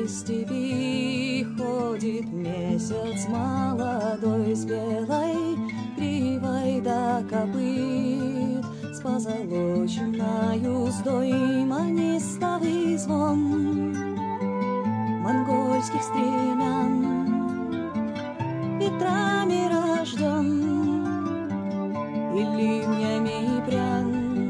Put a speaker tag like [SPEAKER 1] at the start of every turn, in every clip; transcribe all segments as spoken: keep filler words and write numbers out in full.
[SPEAKER 1] из степи ходит месяц молодой с белой гривой до копыт, с позолоченною уздой манистовый звон монгольских стремян ветрами рожден и ливнями прян。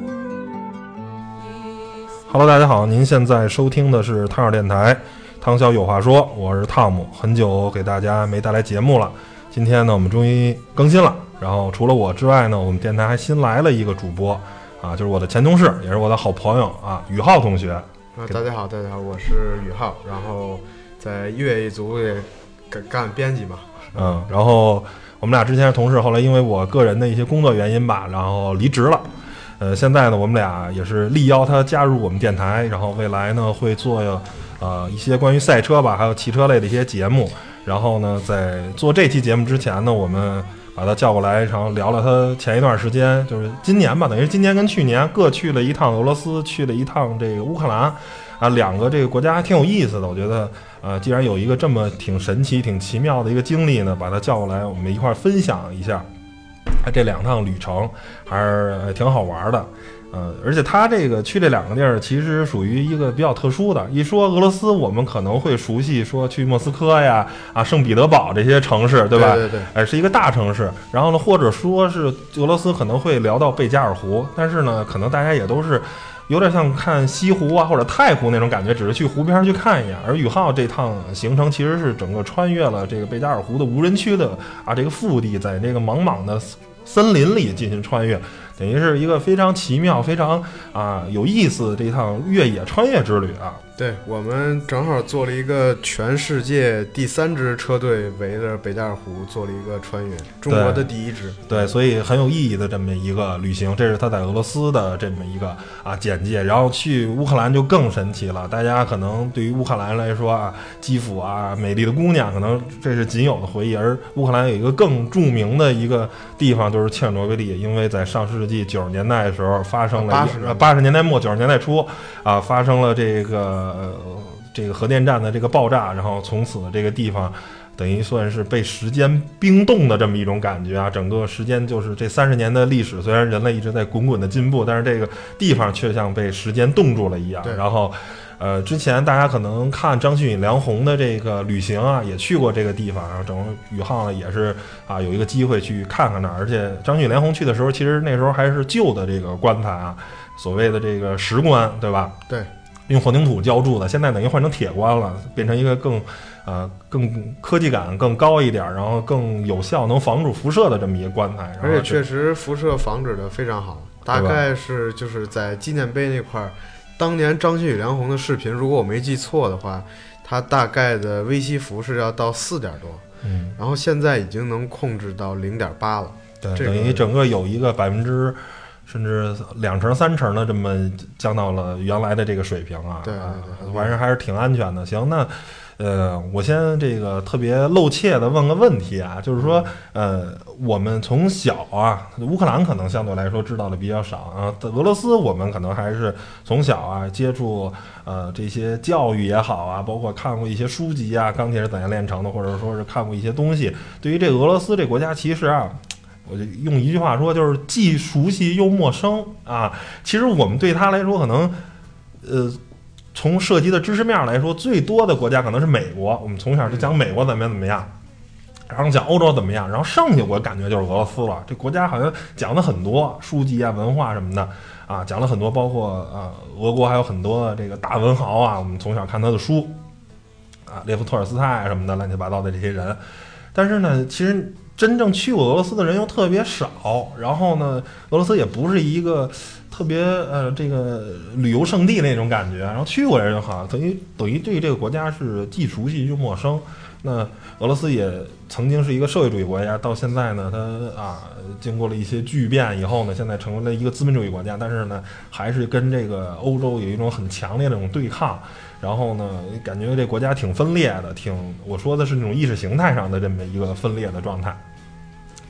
[SPEAKER 2] Hello， 大家好，您现在收听的是汤小电台，汤小有话说，我是汤姆，很久给大家没带来节目了，今天呢我们终于更新了。然后除了我之外呢，我们电台还新来了一个主播啊，就是我的前同事，也是我的好朋友啊，宇浩同学。
[SPEAKER 3] 啊，大家好，大家好，我是宇浩，然后在音乐一族也干干编辑嘛。
[SPEAKER 2] 嗯，然后我们俩之前是同事，后来因为我个人的一些工作原因吧，然后离职了。呃，现在呢，我们俩也是力邀他加入我们电台，然后未来呢会做呃一些关于赛车吧，还有汽车类的一些节目。然后呢，在做这期节目之前呢，我们把他叫过来，然后聊了他前一段时间，就是今年吧，等于是今年跟去年各去了一趟俄罗斯，去了一趟这个乌克兰，啊，两个这个国家还挺有意思的。我觉得，呃，既然有一个这么挺神奇、挺奇妙的一个经历呢，把他叫过来，我们一块儿分享一下。这两趟旅程还是挺好玩的，呃，而且他这个去这两个地儿其实属于一个比较特殊的。一说俄罗斯，我们可能会熟悉说去莫斯科呀、啊圣彼得堡这些城市，对吧？
[SPEAKER 3] 对对对，
[SPEAKER 2] 哎，是一个大城市。然后呢，或者说是俄罗斯可能会聊到贝加尔湖，但是呢，可能大家也都是有点像看西湖啊或者太湖那种感觉，只是去湖边去看一眼。而宇浩这趟行程其实是整个穿越了这个贝加尔湖的无人区的啊这个腹地，在这个茫茫的森林里进行穿越，等于是一个非常奇妙、非常啊有意思的这趟越野穿越之旅啊。
[SPEAKER 3] 对，我们正好做了一个全世界第三支车队围着北加尔湖做了一个穿越，中国的第一支。
[SPEAKER 2] 对，对，所以很有意义的这么一个旅行，这是他在俄罗斯的这么一个啊简介。然后去乌克兰就更神奇了，大家可能对于乌克兰来说啊，基辅啊，美丽的姑娘，可能这是仅有的回忆。而乌克兰有一个更著名的一个地方就是切尔诺贝利，因为在上世纪九十年代的时候发生了
[SPEAKER 3] 八十
[SPEAKER 2] 八十年代末九十年代初啊发生了这个。呃，这个核电站的这个爆炸，然后从此这个地方等于算是被时间冰冻的这么一种感觉啊。整个时间就是这三十年的历史，虽然人类一直在滚滚的进步，但是这个地方却像被时间冻住了一样。然后，呃，之前大家可能看张馨予、梁红的这个旅行啊，也去过这个地方，然后整个宇浩呢也是啊有一个机会去看看那儿。而且张馨予、梁红去的时候，其实那时候还是旧的这个棺材啊，所谓的这个石棺，对吧？
[SPEAKER 3] 对。
[SPEAKER 2] 用混凝土浇筑的，现在等于换成铁棺了，变成一个更呃更科技感更高一点，然后更有效能防住辐射的这么一个棺材。
[SPEAKER 3] 而且确实辐射防止的非常好，大概是就是在纪念碑那块儿，当年张馨予、梁红的视频，如果我没记错的话，它大概的微西弗是要到四点多，嗯，然后现在已经能控制到零点八了，
[SPEAKER 2] 对，
[SPEAKER 3] 这个、
[SPEAKER 2] 等于整个有一个百分之。甚至两成三成的这么降到了原来的这个水平啊，
[SPEAKER 3] 对对对，
[SPEAKER 2] 反正还是挺安全的。行，那呃，我先这个特别露怯的问个问题啊，就是说，呃，我们从小啊，乌克兰可能相对来说知道的比较少啊，俄罗斯我们可能还是从小啊接触呃这些教育也好啊，包括看过一些书籍啊，钢铁是怎样炼成的，或者说是看过一些东西。对于这个俄罗斯这国家，其实啊。我就用一句话说，就是既熟悉又陌生啊。其实我们对他来说，可能，呃，从涉及的知识面来说，最多的国家可能是美国。我们从小就讲美国怎么样怎么样，然后讲欧洲怎么样，然后剩下我感觉就是俄罗斯了。这国家好像讲的很多，书籍啊、文化什么的啊，讲了很多，包括啊，俄国还有很多这个大文豪啊，我们从小看他的书啊，列夫·托尔斯泰什么的，乱七八糟的这些人。但是呢，其实。真正去过俄罗斯的人又特别少，然后呢，俄罗斯也不是一个特别呃这个旅游胜地那种感觉，然后去过人好像等于等于对这个国家是既熟悉又陌生。那俄罗斯也曾经是一个社会主义国家，到现在呢，它啊经过了一些巨变以后呢，现在成为了一个资本主义国家，但是呢，还是跟这个欧洲有一种很强烈的这种对抗。然后呢，感觉这国家挺分裂的，挺我说的是那种意识形态上的这么一个分裂的状态。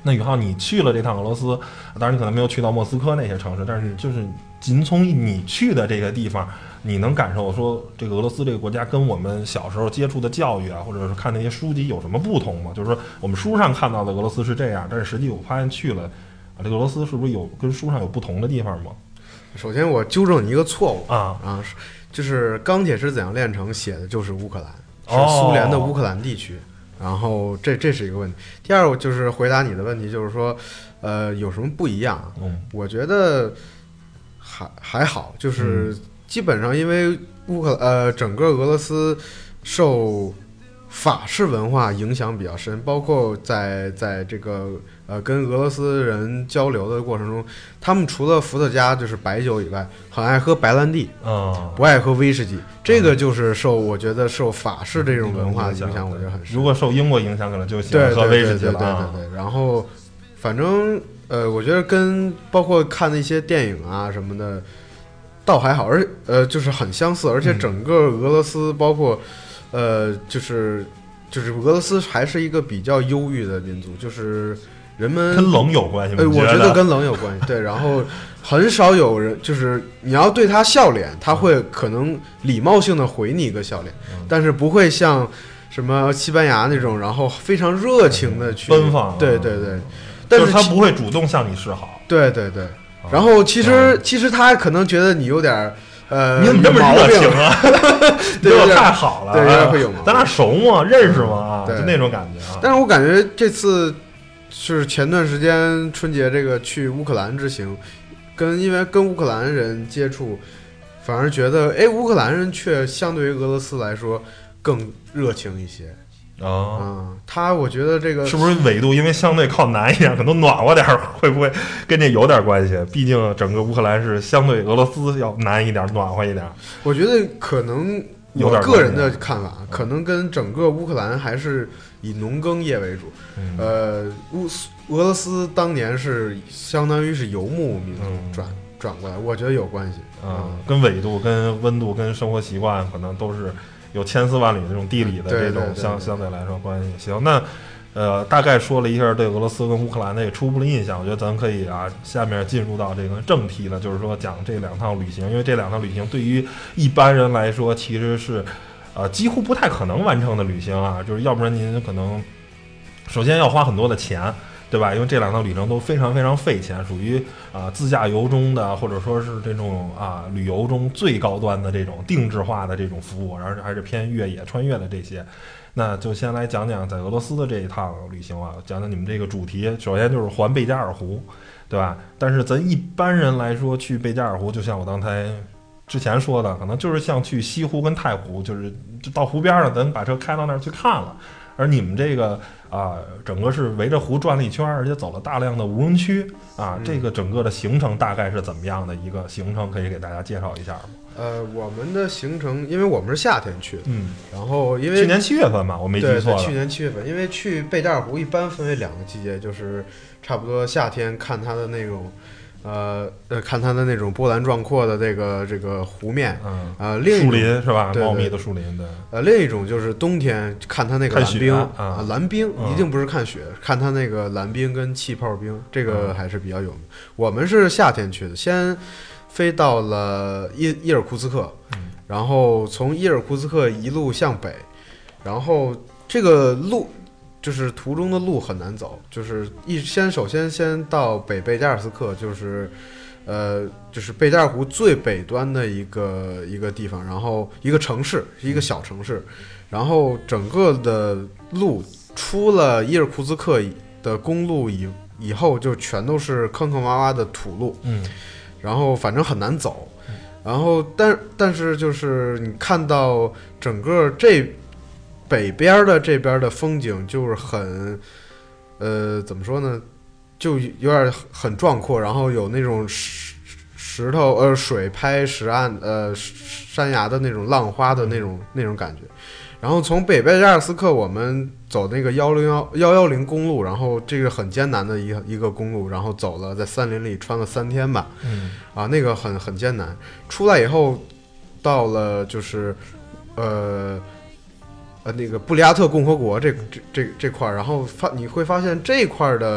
[SPEAKER 2] 那宇浩，你去了这趟俄罗斯，当然你可能没有去到莫斯科那些城市，但是就是仅从你去的这个地方，你能感受说这个俄罗斯这个国家跟我们小时候接触的教育啊，或者是看那些书籍有什么不同吗？就是说我们书上看到的俄罗斯是这样，但是实际我发现去了啊，这个俄罗斯是不是有跟书上有不同的地方吗？
[SPEAKER 3] 首先我纠正你一个错误
[SPEAKER 2] 啊
[SPEAKER 3] 啊，就是《钢铁是怎样炼成》写的就是乌克兰，
[SPEAKER 2] 哦
[SPEAKER 3] 是苏联的乌克兰地区。然后这这是一个问题。第二，我就是回答你的问题，就是说，呃，有什么不一样？
[SPEAKER 2] 嗯，
[SPEAKER 3] 我觉得还还好，就是基本上因为乌克呃整个俄罗斯受法式文化影响比较深，包括在在这个呃跟俄罗斯人交流的过程中，他们除了伏特加就是白酒以外，很爱喝白兰地，
[SPEAKER 2] 嗯，
[SPEAKER 3] 不爱喝威士忌。这个就是受我觉得受法式这种文化的影响，我觉得很深。
[SPEAKER 2] 如果受英国影响，可能就喜欢喝威士忌了。
[SPEAKER 3] 对对对对对。然后，反正呃，我觉得跟包括看那些电影啊什么的，倒还好，而呃就是很相似，而且整个俄罗斯包括。呃，就是就是俄罗斯还是一个比较忧郁的民族，就是人们
[SPEAKER 2] 跟冷有关系吗？
[SPEAKER 3] 呃，我觉得跟冷有关系。对，然后很少有人，就是你要对他笑脸，他会可能礼貌性的回你一个笑脸，嗯、但是不会像什么西班牙那种，然后非常热情的去
[SPEAKER 2] 奔放。
[SPEAKER 3] 对对对，但
[SPEAKER 2] 是他不会主动向你示好。
[SPEAKER 3] 对对对，然后其实、嗯、其实他还可能觉得你有点。呃，
[SPEAKER 2] 你怎么这么热情啊？对我太好了，
[SPEAKER 3] 对，有点会有毛病。
[SPEAKER 2] 咱俩熟吗？认识吗？就那种感觉啊。
[SPEAKER 3] 但是我感觉这次是前段时间春节这个去乌克兰之行，跟因为跟乌克兰人接触，反而觉得，哎，乌克兰人却相对于俄罗斯来说更热情一些。
[SPEAKER 2] 哦，
[SPEAKER 3] 嗯，他我觉得这个
[SPEAKER 2] 是不是纬度因为相对靠南一点，可能暖和点，会不会跟这有点关系？毕竟整个乌克兰是相对俄罗斯要南一点，暖和一点。
[SPEAKER 3] 我觉得可能我个人的看法，可能跟整个乌克兰还是以农耕业为主。嗯、呃，乌俄罗斯当年是相当于是游牧民族转、嗯、转过来，我觉得有关系。
[SPEAKER 2] 嗯，跟纬度、跟温度、跟生活习惯可能都是。有千丝万缕这种地理的这种相相对来说关系。行，那呃大概说了一下对俄罗斯跟乌克兰的这个初步的印象，我觉得咱可以啊下面进入到这个正题了，就是说讲这两趟旅行，因为这两趟旅行对于一般人来说其实是呃几乎不太可能完成的旅行啊，就是要不然您可能首先要花很多的钱。对吧？因为这两趟旅程都非常非常费钱，属于啊、呃、自驾游中的，或者说是这种啊、呃、旅游中最高端的这种定制化的这种服务，然后还是偏越野穿越的这些。那就先来讲讲在俄罗斯的这一趟旅行啊，讲讲你们这个主题。首先就是环贝加尔湖，对吧？但是咱一般人来说去贝加尔湖，就像我刚才之前说的，可能就是像去西湖跟太湖，就是就到湖边上，咱把车开到那儿去看了。而你们这个啊，整个是围着湖转了一圈，而且走了大量的无人区啊，
[SPEAKER 3] 嗯、
[SPEAKER 2] 这个整个的行程大概是怎么样的一个行程？可以给大家介绍一下吗？
[SPEAKER 3] 呃，我们的行程，因为我们是夏天去的，
[SPEAKER 2] 嗯，
[SPEAKER 3] 然后因为
[SPEAKER 2] 去年七月份吧，我没记错了，
[SPEAKER 3] 对，去年七月份，因为去贝加尔湖一般分为两个季节，就是差不多夏天看它的那种。呃呃，看它的那种波澜壮阔的这个这个湖面，嗯，呃，另一种
[SPEAKER 2] 树林是吧？
[SPEAKER 3] 对对
[SPEAKER 2] 茂密的树林，对。
[SPEAKER 3] 呃，另一种就是冬天看它那个蓝冰
[SPEAKER 2] 啊、
[SPEAKER 3] 呃，蓝冰、嗯、一定不是看雪，看它那个蓝冰跟气泡冰，这个还是比较有名。嗯、我们是夏天去的，先飞到了伊伊尔库茨克，嗯、然后从伊尔库茨克一路向北，然后这个路。就是途中的路很难走，就是一先首先先到北贝加尔斯克，就是，呃，就是贝加尔湖最北端的一个一个地方，然后一个城市，一个小城市，然后整个的路出了伊尔库茨克的公路以以后，就全都是坑坑洼洼的土路，
[SPEAKER 2] 嗯，
[SPEAKER 3] 然后反正很难走，然后但但是就是你看到整个这。北边的这边的风景就是很，呃，怎么说呢，就有点很壮阔，然后有那种石石头呃水拍石岸呃山崖的那种浪花的那种那种感觉。然后从北贝加尔斯克我们走那个幺零幺幺幺零公路，然后这个很艰难的一个一个公路，然后走了在森林里穿了三天吧，
[SPEAKER 2] 嗯
[SPEAKER 3] 啊那个很很艰难。出来以后到了就是呃。呃，那个布里亚特共和国这这这这块，然后发你会发现这块的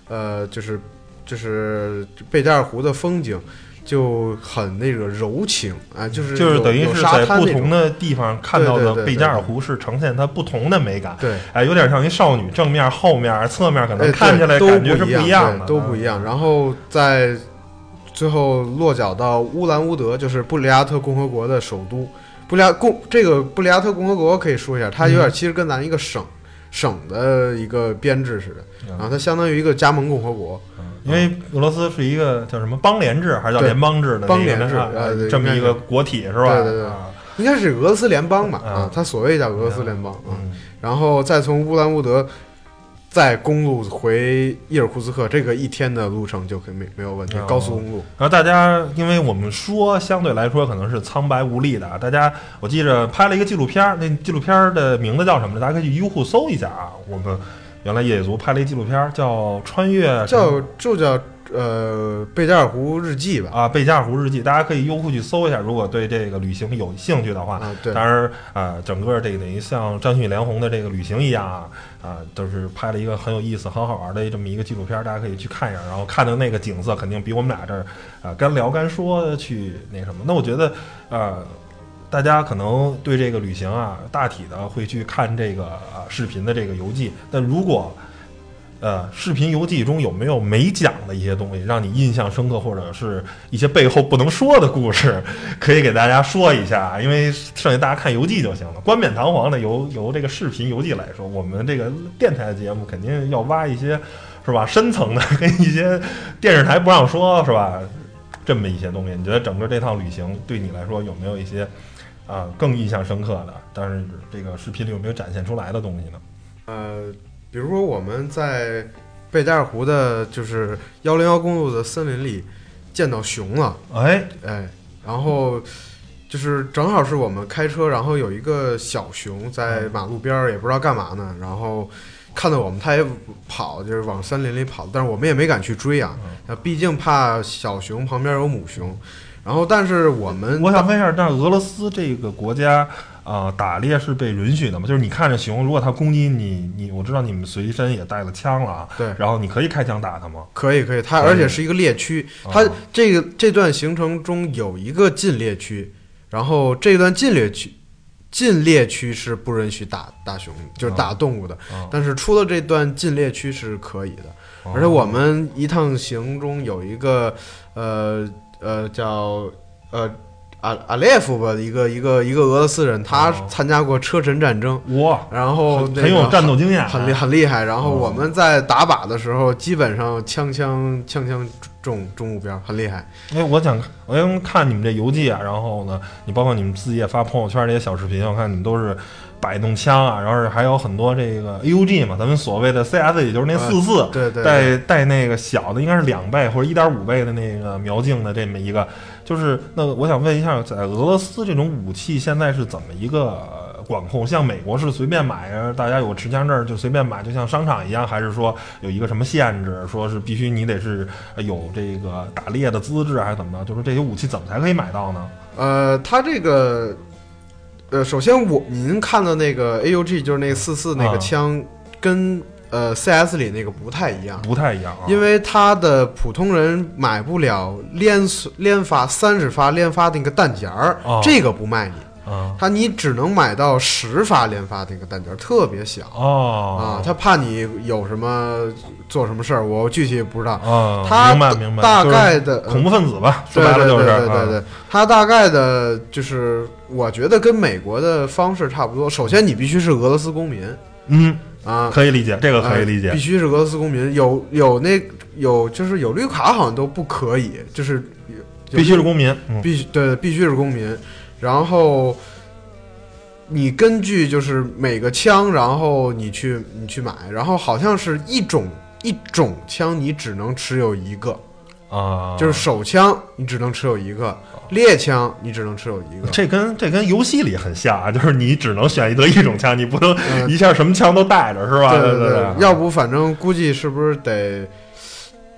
[SPEAKER 3] 呃，就是就是贝加尔湖的风景就很那个柔情啊，就是
[SPEAKER 2] 就是等于是在不同的地方看到的贝加尔湖是呈现它不同的美感，
[SPEAKER 3] 对，
[SPEAKER 2] 哎，有点像一少女正面、后面、侧面，可能看起来感觉是不一样的，
[SPEAKER 3] 都不一样。然后在最后落脚到乌兰乌德，就是布里亚特共和国的首都。布里亚共这个布里亚特共和国可以说一下，它有点其实跟咱一个省、嗯、省的一个编制似的，然后它相当于一个加盟共和国。
[SPEAKER 2] 因为俄罗斯是一个叫什么邦联制还是叫联邦制的、那个、
[SPEAKER 3] 邦联制、
[SPEAKER 2] 呃、这么一个国体是吧？
[SPEAKER 3] 对对对，啊、应该是俄罗斯联邦吧？啊，它所谓叫俄罗斯联邦啊、嗯。然后再从乌兰乌德再公路回伊尔库茨克，这个一天的路程就可以没没有问题、嗯，高速公路。
[SPEAKER 2] 然后大家，因为我们说相对来说可能是苍白无力的，大家我记着拍了一个纪录片，那纪录片的名字叫什么呢？大家可以去优酷搜一下啊，我们。原来野族拍了一纪录片叫《穿越》，
[SPEAKER 3] 叫就叫呃贝加尔湖日记吧。
[SPEAKER 2] 啊，贝加尔湖日记，大家可以优酷去搜一下。如果对这个旅行有兴趣的话，
[SPEAKER 3] 啊、对，
[SPEAKER 2] 当然啊、呃，整个这个等于像张旭连红的这个旅行一样啊，啊、呃，都是拍了一个很有意思、很好玩的这么一个纪录片，大家可以去看一下。然后看的那个景色，肯定比我们俩这儿啊干聊干说去那什么。那我觉得呃。大家可能对这个旅行啊，大体的会去看这个啊视频的这个游记。但如果呃视频游记中有没有没讲的一些东西，让你印象深刻，或者是一些背后不能说的故事，可以给大家说一下。因为剩下大家看游记就行了，冠冕堂皇的由由这个视频游记来说，我们这个电台节目肯定要挖一些是吧深层的，跟一些电视台不让说是吧这么一些东西。你觉得整个这趟旅行对你来说有没有一些？啊，更印象深刻的，但是这个视频里有没有展现出来的东西呢？
[SPEAKER 3] 呃，比如说我们在贝加尔湖的，就是幺零幺公路的森林里见到熊了，
[SPEAKER 2] 哎
[SPEAKER 3] 哎，然后就是正好是我们开车，然后有一个小熊在马路边也不知道干嘛呢，然后看到我们，它也跑，就是往森林里跑，但是我们也没敢去追啊，那毕竟怕小熊旁边有母熊。然后，但是我们，
[SPEAKER 2] 我想问一下，那俄罗斯这个国家啊、呃，打猎是被允许的吗？就是你看着熊，如果它攻击你，你我知道你们随身也带了枪了啊，
[SPEAKER 3] 对，
[SPEAKER 2] 然后你可以开枪打它吗？
[SPEAKER 3] 可以，可以，它而且是一个猎区，它这个这段行程中有一个禁猎区，然后这段禁猎区，禁猎区是不允许打打熊，就是打动物的，
[SPEAKER 2] 哦、
[SPEAKER 3] 但是出了这段禁猎区是可以的，哦、而且我们一趟行中有一个呃。呃，叫呃阿阿列夫吧，一个一个一个俄罗斯人，他参加过车臣战争，
[SPEAKER 2] 哇、哦，
[SPEAKER 3] 然后、那个、
[SPEAKER 2] 很有战斗经验，
[SPEAKER 3] 很厉很厉害。然后我们在打靶的时候，基本上枪枪枪枪中中目标，很厉害。
[SPEAKER 2] 因为我想，我想看你们这游记啊，然后呢，你包括你们自己也发朋友圈这些小视频，我看你们都是摆动枪啊，然后还有很多这个 A U G 嘛，咱们所谓的 C S， 也就是那四四、
[SPEAKER 3] 呃，对对，
[SPEAKER 2] 带带那个小的，应该是两倍或者一点五倍的那个瞄镜的这么一个，就是那我想问一下，在俄罗斯这种武器现在是怎么一个管控？像美国是随便买啊，大家有持枪证就随便买，就像商场一样，还是说有一个什么限制，说是必须你得是有这个打猎的资质，还是怎么着？就是这些武器怎么才可以买到呢？
[SPEAKER 3] 呃，它这个。呃，首先我您看的那个 A U G 就是那个四四那个枪，跟呃 C S 里那个不太一样，
[SPEAKER 2] 不太一样啊，
[SPEAKER 3] 因为它的普通人买不了连连发三十发连发的那个弹夹儿、哦，这个不卖你。
[SPEAKER 2] 啊，
[SPEAKER 3] 它你只能买到十发连发的那个弹夹，特别小
[SPEAKER 2] 哦
[SPEAKER 3] 啊，他怕你有什么做什么事儿，我具体不知道
[SPEAKER 2] 啊。
[SPEAKER 3] 他
[SPEAKER 2] 明白明白，
[SPEAKER 3] 大概的、
[SPEAKER 2] 就是、恐怖分子吧，
[SPEAKER 3] 说
[SPEAKER 2] 白了就是
[SPEAKER 3] 对对对对对，他、啊、大概的就是我觉得跟美国的方式差不多。首先你必须是俄罗斯公民，
[SPEAKER 2] 嗯
[SPEAKER 3] 啊，
[SPEAKER 2] 可以理解，这个可以理解，
[SPEAKER 3] 呃、必须是俄罗斯公民，有有那有就是有绿卡好像都不可以，就是
[SPEAKER 2] 必须是公民，
[SPEAKER 3] 嗯、必须对必须是公民。然后你根据就是每个枪，然后你去你去买，然后好像是一种一种枪你只能持有一个
[SPEAKER 2] 啊，
[SPEAKER 3] 就是手枪你只能持有一个，猎枪你只能持有一个。
[SPEAKER 2] 这跟这跟游戏里很像啊，就是你只能选择一种枪，你不能一下什么枪都带着，是吧？
[SPEAKER 3] 对对
[SPEAKER 2] 对对，
[SPEAKER 3] 要不反正估计是不是得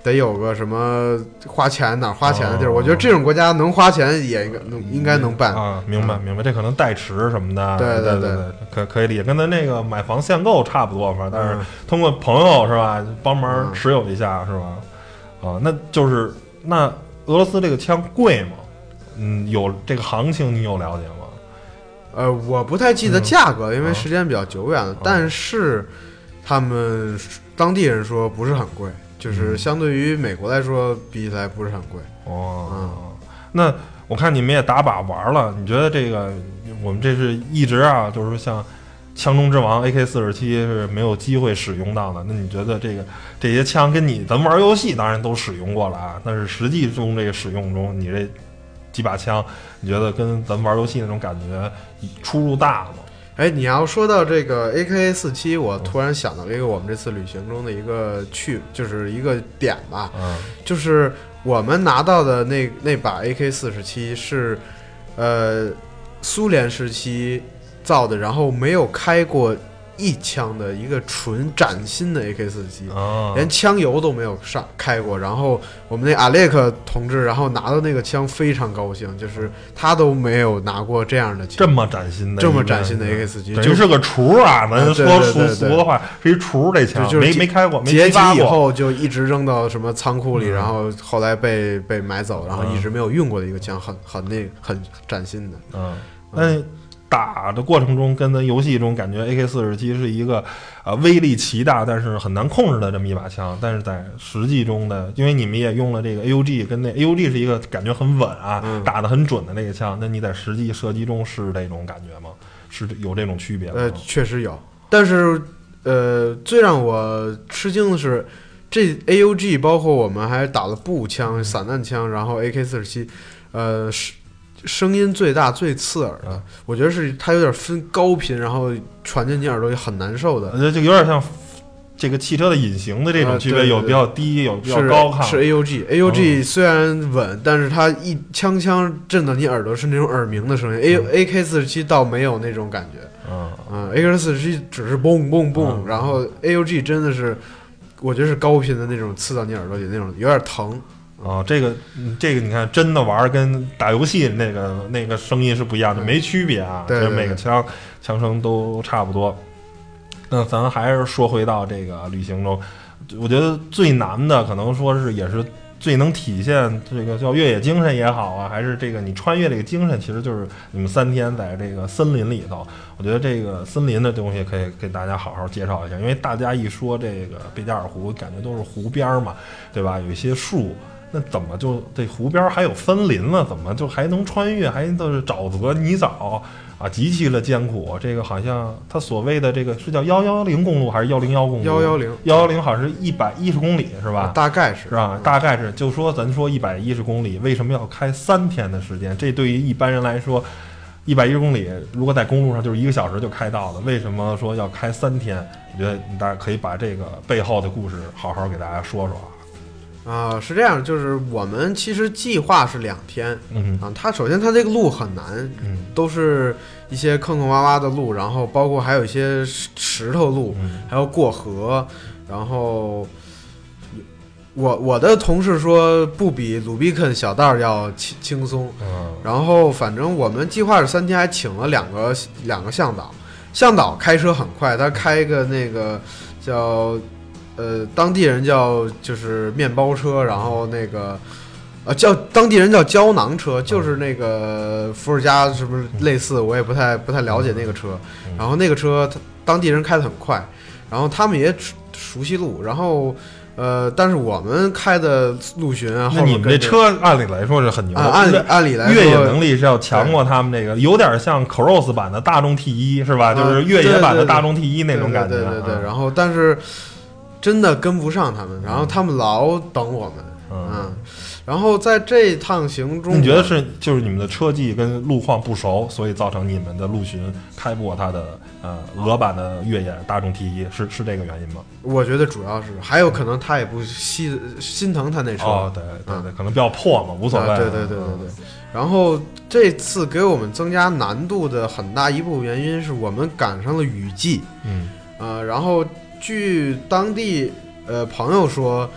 [SPEAKER 3] 得有个什么花钱哪儿花钱的地儿。
[SPEAKER 2] 哦、
[SPEAKER 3] 我觉得这种国家能花钱也应该能应该能办
[SPEAKER 2] 啊。明白明白，这可能代持什么的，
[SPEAKER 3] 对
[SPEAKER 2] 对
[SPEAKER 3] 对
[SPEAKER 2] 对，可可以理解，跟咱那个买房限购差不多，反正但是通过朋友是吧，帮忙持有一下、嗯、是吧？啊，那就是那俄罗斯这个枪贵吗？嗯，有这个行情你有了解吗？
[SPEAKER 3] 呃，我不太记得价格，
[SPEAKER 2] 嗯、
[SPEAKER 3] 因为时间比较久远了。嗯、但是他们当地人说不是很贵，就是相对于美国来说比起来不是很贵。
[SPEAKER 2] 哦，
[SPEAKER 3] 嗯，
[SPEAKER 2] 那我看你们也打靶玩了，你觉得这个我们这是一直啊，就是说像枪中之王 A K 四十七是没有机会使用到的。那你觉得这个这些枪跟你咱玩游戏当然都使用过了啊，但是实际中这个使用中，你这几把枪，你觉得跟咱玩游戏那种感觉出入大吗？
[SPEAKER 3] 哎，你要说到这个 A K 四十七，我突然想到了一个我们这次旅行中的一个趣，就是一个点吧，
[SPEAKER 2] 嗯，
[SPEAKER 3] 就是我们拿到的那那把 A K 四十七是，呃，苏联时期造的，然后没有开过一枪的一个纯崭新的 A K 四十七，
[SPEAKER 2] 哦，
[SPEAKER 3] 连枪油都没有上开过。然后我们那阿列克同志，然后拿到那个枪非常高兴，就是他都没有拿过这样的枪，
[SPEAKER 2] 这么崭新的，
[SPEAKER 3] 这么崭新的 A K 四十七，
[SPEAKER 2] 就是个厨啊，咱说俗俗的话是一厨这枪，
[SPEAKER 3] 就是
[SPEAKER 2] 没没开过，没
[SPEAKER 3] 结
[SPEAKER 2] 击
[SPEAKER 3] 以后就一直扔到什么仓库里，嗯、然后后来被被买走，然后一直没有用过的一个枪，很很那很崭新的，
[SPEAKER 2] 嗯，那。打的过程中跟咱游戏中感觉 A K 四十七是一个啊、呃、威力奇大但是很难控制的这么一把枪，但是在实际中的，因为你们也用了这个 A U G， 跟那 A U G 是一个感觉很稳啊、嗯、打得很准的那个枪，那你在实际射击中是这种感觉吗？是有这种区别吗？
[SPEAKER 3] 呃，确实有，但是呃，最让我吃惊的是这 A U G 包括我们还打了步枪、散弹枪，然后 A K 四十七，呃是。声音最大最刺耳的、嗯，我觉得是它有点分高频，然后传进你耳朵也很难受的。
[SPEAKER 2] 我觉得就有点像这个汽车的隐形的这种区别，
[SPEAKER 3] 呃、
[SPEAKER 2] 有比较低，有比较高亢。
[SPEAKER 3] 是 A U G，A U G 虽然稳，但是它一枪枪震到你耳朵是那种耳鸣的声音。A A K 四十七倒没有那种感觉。
[SPEAKER 2] 嗯
[SPEAKER 3] 嗯 ，A K 四十七只是嘣嘣嘣，然后 A U G 真的是，我觉得是高频的那种刺到你耳朵里那种，有点疼。
[SPEAKER 2] 哦，这个这个你看，真的玩跟打游戏那个那个声音是不一样的，没区别啊。
[SPEAKER 3] 对，
[SPEAKER 2] 每个枪枪声都差不多。那咱还是说回到这个旅行中，我觉得最难的可能说是也是最能体现这个叫越野精神也好啊，还是这个你穿越这个精神，其实就是你们三天在这个森林里头。我觉得这个森林的东西可以给大家好好介绍一下，因为大家一说这个贝加尔湖，感觉都是湖边嘛，对吧？有一些树。那怎么就这湖边还有森林了？怎么就还能穿越？还都是沼泽泥沼啊，极其的艰苦。这个好像他所谓的这个是叫幺幺零公路还是幺零幺公路？
[SPEAKER 3] 幺幺零
[SPEAKER 2] 幺幺零好像是一百一十公里是吧？
[SPEAKER 3] 啊、大概是
[SPEAKER 2] 是吧？大概是，就说咱说一百一十公里，为什么要开三天的时间？这对于一般人来说，一百一十公里如果在公路上就是一个小时就开到了，为什么说要开三天？我觉得大家可以把这个背后的故事好好给大家说说啊。
[SPEAKER 3] 啊、呃，是这样，就是我们其实计划是两天，
[SPEAKER 2] 嗯
[SPEAKER 3] 啊，它首先它这个路很难，
[SPEAKER 2] 嗯，
[SPEAKER 3] 都是一些坑坑洼洼的路，然后包括还有一些石头路，
[SPEAKER 2] 嗯、
[SPEAKER 3] 还要过河，然后我我的同事说不比鲁比肯小道要轻轻松，
[SPEAKER 2] 嗯，
[SPEAKER 3] 然后反正我们计划是三天，还请了两个两个向导，向导开车很快，他开一个那个叫。呃，当地人叫就是面包车，然后那个，呃，叫当地人叫胶囊车，就是那个伏尔加是不是类似？我也不太不太了解那个车。然后那个车，他当地人开得很快，然后他们也熟悉路，然后呃，但是我们开的陆巡啊，
[SPEAKER 2] 那你们这车按理来说是很牛，
[SPEAKER 3] 啊、按理按理来说
[SPEAKER 2] 越野能力是要强过他们这个，有点像 Cross 版的大众 T 一是吧？
[SPEAKER 3] 啊、
[SPEAKER 2] 就是越野版的大众 T 一那种感觉。
[SPEAKER 3] 对对 对, 对, 对, 对，然后但是。真的跟不上他们，然后他们老等我们，
[SPEAKER 2] 嗯，
[SPEAKER 3] 嗯然后在这趟行中，
[SPEAKER 2] 你觉得是就是你们的车技跟路况不熟，所以造成你们的陆巡开不过它的呃俄版的越野大众 T 一，是是这个原因吗？
[SPEAKER 3] 我觉得主要是，还有可能他也不心心疼他那车，
[SPEAKER 2] 哦，对对对，嗯、可能比较破嘛，无所谓、
[SPEAKER 3] 啊，对对对对对。嗯、然后这次给我们增加难度的很大一部分原因是我们赶上了雨季，
[SPEAKER 2] 嗯，
[SPEAKER 3] 呃，然后。据当地呃朋友说，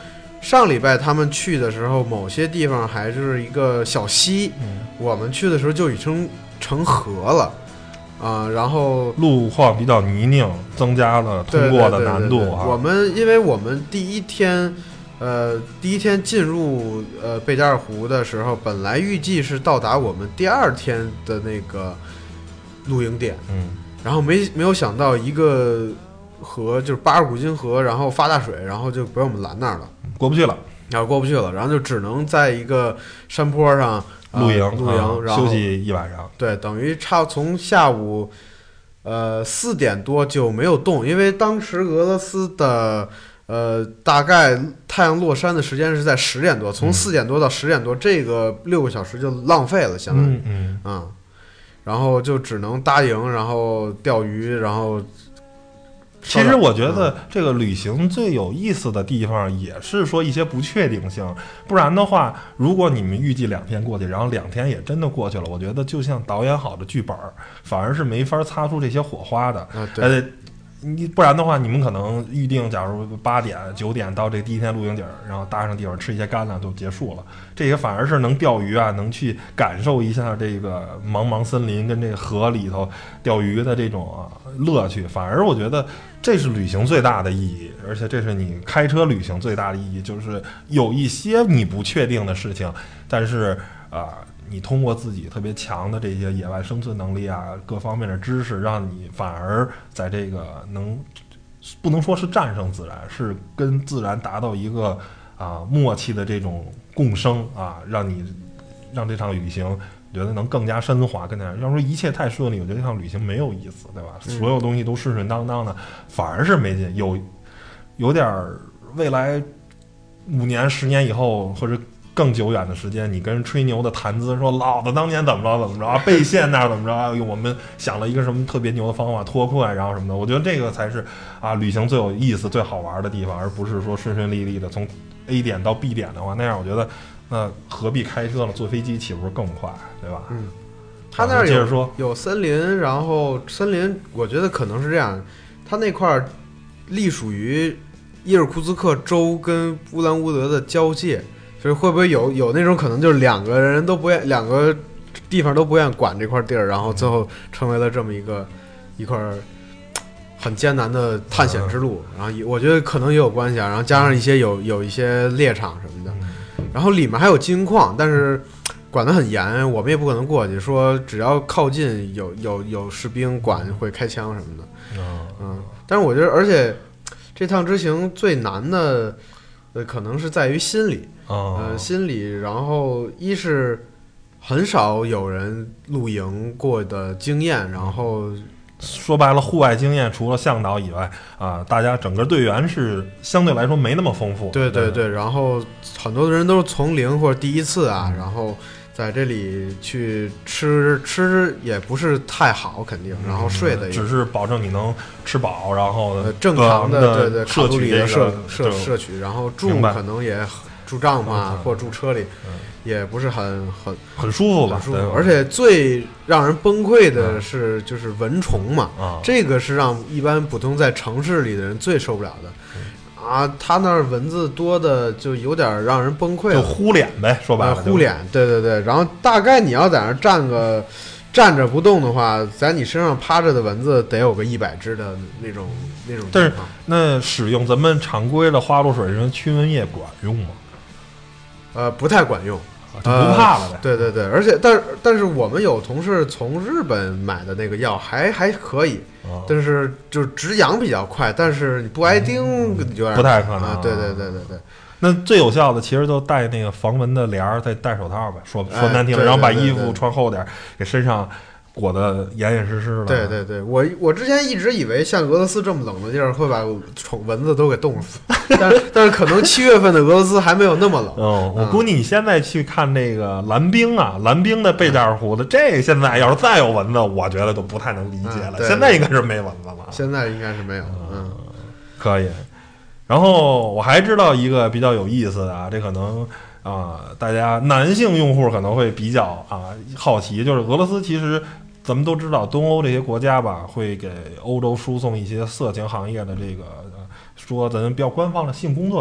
[SPEAKER 3] 上礼拜他们去的时候，某些地方还是一个小溪，
[SPEAKER 2] 嗯，
[SPEAKER 3] 我们去的时候就已经成河了。啊、呃，然后
[SPEAKER 2] 路况比较泥泞，增加了通过的难度啊。
[SPEAKER 3] 我们因为我们第一天，呃，第一天进入呃贝加尔湖的时候，本来预计是到达我们第二天的那个露营点，
[SPEAKER 2] 嗯，
[SPEAKER 3] 然后没没有想到一个河就是巴尔古金河，然后发大水，然后就把我们拦那儿了，
[SPEAKER 2] 过不去了，
[SPEAKER 3] 然后过不去了，然后就只能在一个山坡上。
[SPEAKER 2] 露营，
[SPEAKER 3] 露营、
[SPEAKER 2] 啊，
[SPEAKER 3] 然后
[SPEAKER 2] 休息一晚上。
[SPEAKER 3] 对，等于差从下午，呃四点多就没有动，因为当时俄罗斯的呃大概太阳落山的时间是在十点多，从四点多到十点多，嗯、这个六个小时就浪费了，相当于，
[SPEAKER 2] 嗯
[SPEAKER 3] 嗯，啊，然后就只能搭营，然后钓鱼，然后。
[SPEAKER 2] 其实我觉得这个旅行最有意思的地方也是说一些不确定性，不然的话，如果你们预计两天过去，然后两天也真的过去了，我觉得就像导演好的剧本，反而是没法擦出这些火花的。
[SPEAKER 3] 啊，对。
[SPEAKER 2] 呃你不然的话，你们可能预定，假如八点、九点到这第一天露营点，然后搭上地方吃一些干粮就结束了。这个反而是能钓鱼啊，能去感受一下这个茫茫森林跟这个河里头钓鱼的这种啊乐趣。反而我觉得这是旅行最大的意义，而且这是你开车旅行最大的意义，就是有一些你不确定的事情，但是啊。呃你通过自己特别强的这些野外生存能力啊，各方面的知识，让你反而在这个能不能说是战胜自然，是跟自然达到一个啊默契的这种共生啊，让你让这场旅行觉得能更加升华，更加要说一切太顺利，我觉得这场旅行没有意思，对吧？
[SPEAKER 3] 嗯、
[SPEAKER 2] 所有东西都顺顺当当的，反而是没劲，有有点未来五年、十年以后或者。更久远的时间，你跟人吹牛的谈资，说老子当年怎么着怎么着，背线那怎么着，我们想了一个什么特别牛的方法脱困，然后什么的，我觉得这个才是啊旅行最有意思、最好玩的地方，而不是说顺顺利利的从 A 点到 B 点的话，那样我觉得那何必开车了？坐飞机岂不是更快，对吧？
[SPEAKER 3] 嗯，他那儿
[SPEAKER 2] 接着说
[SPEAKER 3] 有森林，然后森林，我觉得可能是这样，他那块隶属于伊尔库兹克州跟乌兰乌德的交界。就是会不会有有那种可能，就是两个人都不愿，两个地方都不愿管这块地儿，然后最后成为了这么一个一块很艰难的探险之路。然后我觉得可能也有关系啊，然后加上一些有有一些猎场什么的，然后里面还有金矿，但是管得很严，我们也不可能过去，说只要靠近有有有士兵管会开枪什么的。嗯，但是我觉得，而且这趟之行最难的，呃，可能是在于心理。呃，心理，然后一是很少有人露营过的经验，然后
[SPEAKER 2] 说白了，户外经验除了向导以外啊，大家整个队员是相对来说没那么丰富。
[SPEAKER 3] 对对对，然后很多人都是从零或者第一次啊，然后在这里去吃吃也不是太好，肯定，然后睡的也、
[SPEAKER 2] 嗯、只是保证你能吃饱，然后、
[SPEAKER 3] 呃、正常的对对卡路里的摄摄摄
[SPEAKER 2] 取，
[SPEAKER 3] 然后住可能也。住帐篷啊，或者住车里，
[SPEAKER 2] 嗯、
[SPEAKER 3] 也不是很很
[SPEAKER 2] 很舒服吧？
[SPEAKER 3] 很舒服。而且最让人崩溃的是，就是蚊虫嘛，
[SPEAKER 2] 啊、
[SPEAKER 3] 这个是让一般普通在城市里的人最受不了的。嗯、啊，他那儿蚊子多的就有点让人崩溃了，
[SPEAKER 2] 就呼脸呗，说白了，
[SPEAKER 3] 呼脸，对对对。然后大概你要在那儿站个站着不动的话，在你身上趴着的蚊子得有个一百只的那种那种。
[SPEAKER 2] 但是那使用咱们常规的花露水跟驱蚊液管用吗？
[SPEAKER 3] 呃，不太管用，
[SPEAKER 2] 就不怕了呗、
[SPEAKER 3] 呃。对对对，而且但是但是我们有同事从日本买的那个药还还可以，
[SPEAKER 2] 哦、
[SPEAKER 3] 但是就是止痒比较快，但是你不挨叮有点、
[SPEAKER 2] 嗯、不太可能、
[SPEAKER 3] 啊。对对对对对。
[SPEAKER 2] 那最有效的其实就戴那个防蚊的帘儿，再戴手套呗。说说难听了，
[SPEAKER 3] 哎、
[SPEAKER 2] 然后把衣服穿厚点，给身上裹得严严实实的。
[SPEAKER 3] 对对对，我我之前一直以为像俄罗斯这么冷的地儿会把虫蚊子都给冻死，但是但是可能七月份的俄罗斯还没有那么冷。
[SPEAKER 2] 嗯，我估计你现在去看那个蓝冰啊，蓝冰的贝加尔湖的，嗯、这现在要是再有蚊子，我觉得都不太能理解了。
[SPEAKER 3] 嗯、
[SPEAKER 2] 现在应该是没蚊子了。
[SPEAKER 3] 现在应该是没有。嗯，
[SPEAKER 2] 可以。然后我还知道一个比较有意思的啊，这可能啊、呃，大家男性用户可能会比较啊好奇，就是俄罗斯其实。咱们都知道，东欧这些国家吧，会给欧洲输送一些色情行业的这个，呃、说咱比较官方的性工作者。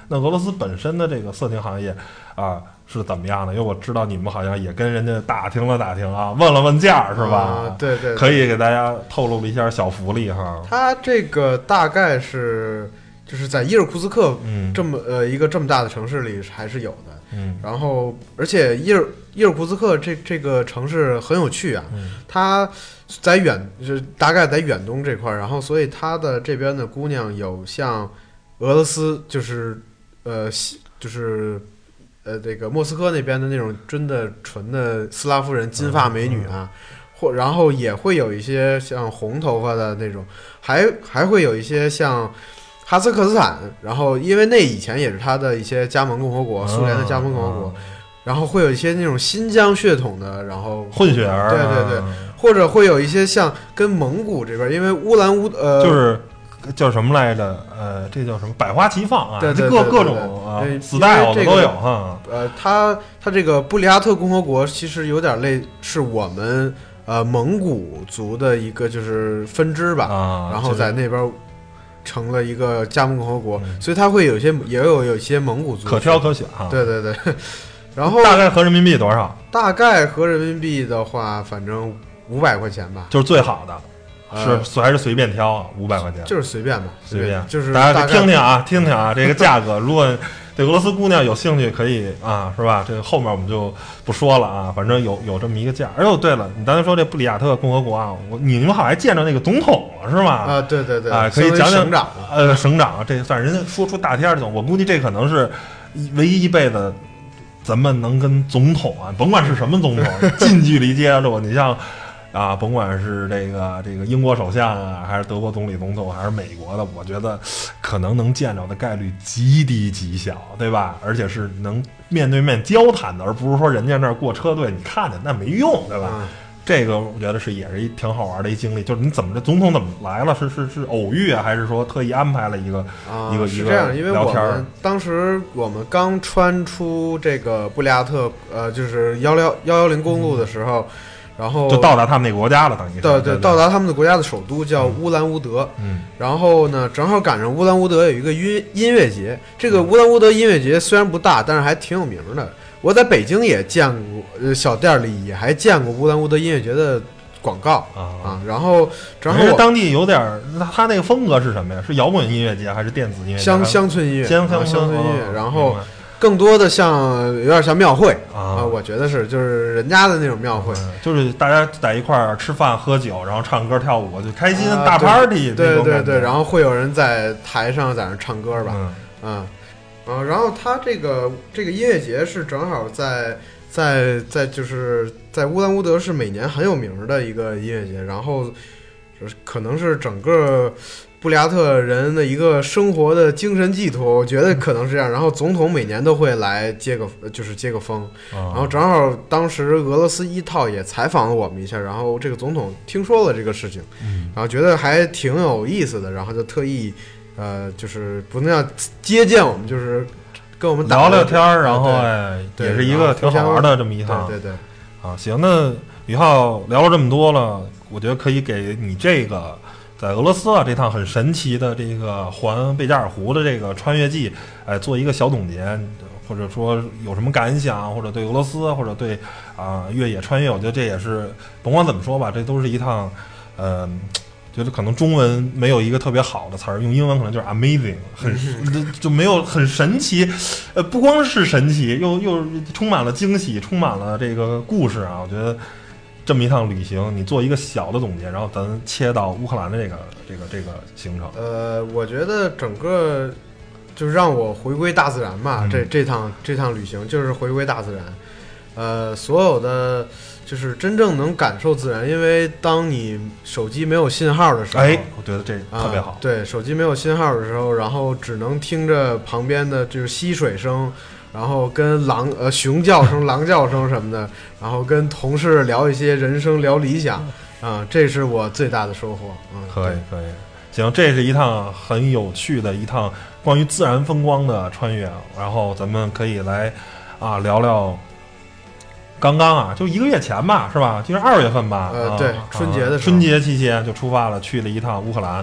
[SPEAKER 2] 那俄罗斯本身的这个色情行业啊是怎么样的？因为我知道你们好像也跟人家打听了打听啊，问了问价是吧？
[SPEAKER 3] 啊、对, 对对，
[SPEAKER 2] 可以给大家透露了一下小福利哈。
[SPEAKER 3] 它这个大概是就是在伊尔库茨克这么、嗯、呃一个这么大的城市里还是有的。
[SPEAKER 2] 嗯，
[SPEAKER 3] 然后而且伊尔伊尔库茨克这这个城市很有趣啊，
[SPEAKER 2] 嗯、
[SPEAKER 3] 它在远就大概在远东这块，然后所以它的这边的姑娘有像俄罗斯就是呃就是呃这个莫斯科那边的那种真的纯的斯拉夫人金发美女啊，或、嗯、然后也会有一些像红头发的那种，还还会有一些像哈萨克斯坦，然后因为那以前也是它的一些加盟共和国，苏联的加盟共和国，然后会有一些那种新疆血统的，然后
[SPEAKER 2] 混血儿，
[SPEAKER 3] 对对对，或者会有一些像跟蒙古这边，因为乌兰乌呃
[SPEAKER 2] 就是叫什么来着？呃，这叫什么？百花齐放啊，
[SPEAKER 3] 对对对
[SPEAKER 2] 各各
[SPEAKER 3] 对
[SPEAKER 2] 种啊
[SPEAKER 3] 对
[SPEAKER 2] ，style 的都有
[SPEAKER 3] 哈。呃，它它这个布里亚特共和国其实有点类是我们呃蒙古族的一个就是分支吧，
[SPEAKER 2] 啊、
[SPEAKER 3] 然后在那边。成了一个加盟共和国，嗯、所以它会有一些也有有一些蒙古族
[SPEAKER 2] 可挑可选哈。
[SPEAKER 3] 对对对，然后
[SPEAKER 2] 大概合人民币多少？
[SPEAKER 3] 大概合人民币的话，反正五百块钱吧，
[SPEAKER 2] 就是最好的，
[SPEAKER 3] 呃、
[SPEAKER 2] 是还是随便挑啊？五百块钱
[SPEAKER 3] 就是随便吧，
[SPEAKER 2] 随便
[SPEAKER 3] 就是
[SPEAKER 2] 大家听听啊，听听啊，这个价格，如果对俄罗斯姑娘有兴趣，可以啊，是吧？这个后面我们就不说了啊，反正有有这么一个价。哎呦，对了，你刚才说这布里亚特共和国啊，我你们好像还见着那个总统了是吗？
[SPEAKER 3] 啊，对对对，
[SPEAKER 2] 啊，可以讲讲
[SPEAKER 3] 省长，
[SPEAKER 2] 呃，省长，这算人家说出大天儿去，我估计这可能是唯一一辈子咱们能跟总统啊，甭管是什么总统，近距离接触。你像。啊，甭管是这个这个英国首相啊，还是德国总理总统，还是美国的，我觉得可能能见着的概率极低极小，对吧？而且是能面对面交谈的，而不是说人家那儿过车队，你看着那没用，对吧？嗯、这个我觉得是也是一挺好玩的一经历。就是你怎么这总统怎么来了？是是是偶遇啊，还是说特意安排了一个、
[SPEAKER 3] 啊、
[SPEAKER 2] 一个
[SPEAKER 3] 是这样？因为我们当时我们刚穿出这个布里亚特，呃，就是幺幺幺幺零公路的时候。嗯然后
[SPEAKER 2] 就到达他们那个国家了，等于是
[SPEAKER 3] 对对，对到达他们的国家的首都叫乌兰乌德。
[SPEAKER 2] 嗯，
[SPEAKER 3] 然后呢，正好赶上乌兰乌德有一个音音乐节。这个乌兰乌德音乐节虽然不大，但是还挺有名的。我在北京也见过，呃，小店里也还见过乌兰乌德音乐节的广告啊啊。然后正好
[SPEAKER 2] 当地有点，他那个风格是什么呀？是摇滚音乐节还是电子音乐节？
[SPEAKER 3] 乡乡村音乐，
[SPEAKER 2] 乡
[SPEAKER 3] 乡村音乐。
[SPEAKER 2] 哦、
[SPEAKER 3] 然后。更多的像有点像庙会
[SPEAKER 2] 啊、
[SPEAKER 3] 呃，我觉得是就是人家的那种庙会，
[SPEAKER 2] 嗯、就是大家在一块儿吃饭喝酒，然后唱歌跳舞，就开心、啊、大 party。
[SPEAKER 3] 对对对，然后会有人在台上在那唱歌吧，
[SPEAKER 2] 嗯
[SPEAKER 3] 嗯，呃，然后他这个这个音乐节是正好在在在就是在乌兰乌德是每年很有名的一个音乐节，然后可能是整个。布里亚特人的一个生活的精神寄托，我觉得可能是这样。然后总统每年都会来接个，就是接个风。
[SPEAKER 2] 哦、
[SPEAKER 3] 然后正好当时俄罗斯一套也采访了我们一下，然后这个总统听说了这个事情，
[SPEAKER 2] 嗯、
[SPEAKER 3] 然后觉得还挺有意思的，然后就特意，呃，就是不能要接见我们，就是跟我们
[SPEAKER 2] 聊聊天儿，然后哎，也是一个挺好玩的这么一趟。
[SPEAKER 3] 对对对。
[SPEAKER 2] 啊，行，那宇浩聊了这么多了，我觉得可以给你这个。在俄罗斯啊，这趟很神奇的这个环贝加尔湖的这个穿越记，哎，做一个小总结，或者说有什么感想，或者对俄罗斯，或者对啊、呃、越野穿越，我觉得这也是甭管怎么说吧，这都是一趟，呃，觉得可能中文没有一个特别好的词儿，用英文可能就是 amazing， 很就没有很神奇，呃，不光是神奇，又又充满了惊喜，充满了这个故事啊，我觉得。这么一趟旅行，你做一个小的总结，然后咱切到乌克兰的这个这个这个行程。
[SPEAKER 3] 呃，我觉得整个就是让我回归大自然嘛，
[SPEAKER 2] 嗯、
[SPEAKER 3] 这这趟这趟旅行就是回归大自然。呃，所有的就是真正能感受自然，因为当你手机没有信号的时候，
[SPEAKER 2] 哎，我觉得这特别好。
[SPEAKER 3] 啊、对，手机没有信号的时候，然后只能听着旁边的就是溪水声。然后跟狼呃熊叫声、狼叫声什么的，然后跟同事聊一些人生、聊理想，啊、呃，这是我最大的收获。嗯，
[SPEAKER 2] 可以可以，行，这是一趟很有趣的一趟关于自然风光的穿越，然后咱们可以来啊聊聊。刚刚啊，就一个月前吧，是吧？就是二月份吧。
[SPEAKER 3] 呃，对，
[SPEAKER 2] 啊、
[SPEAKER 3] 春节的时候，
[SPEAKER 2] 春节期间就出发了，去了一趟乌克兰。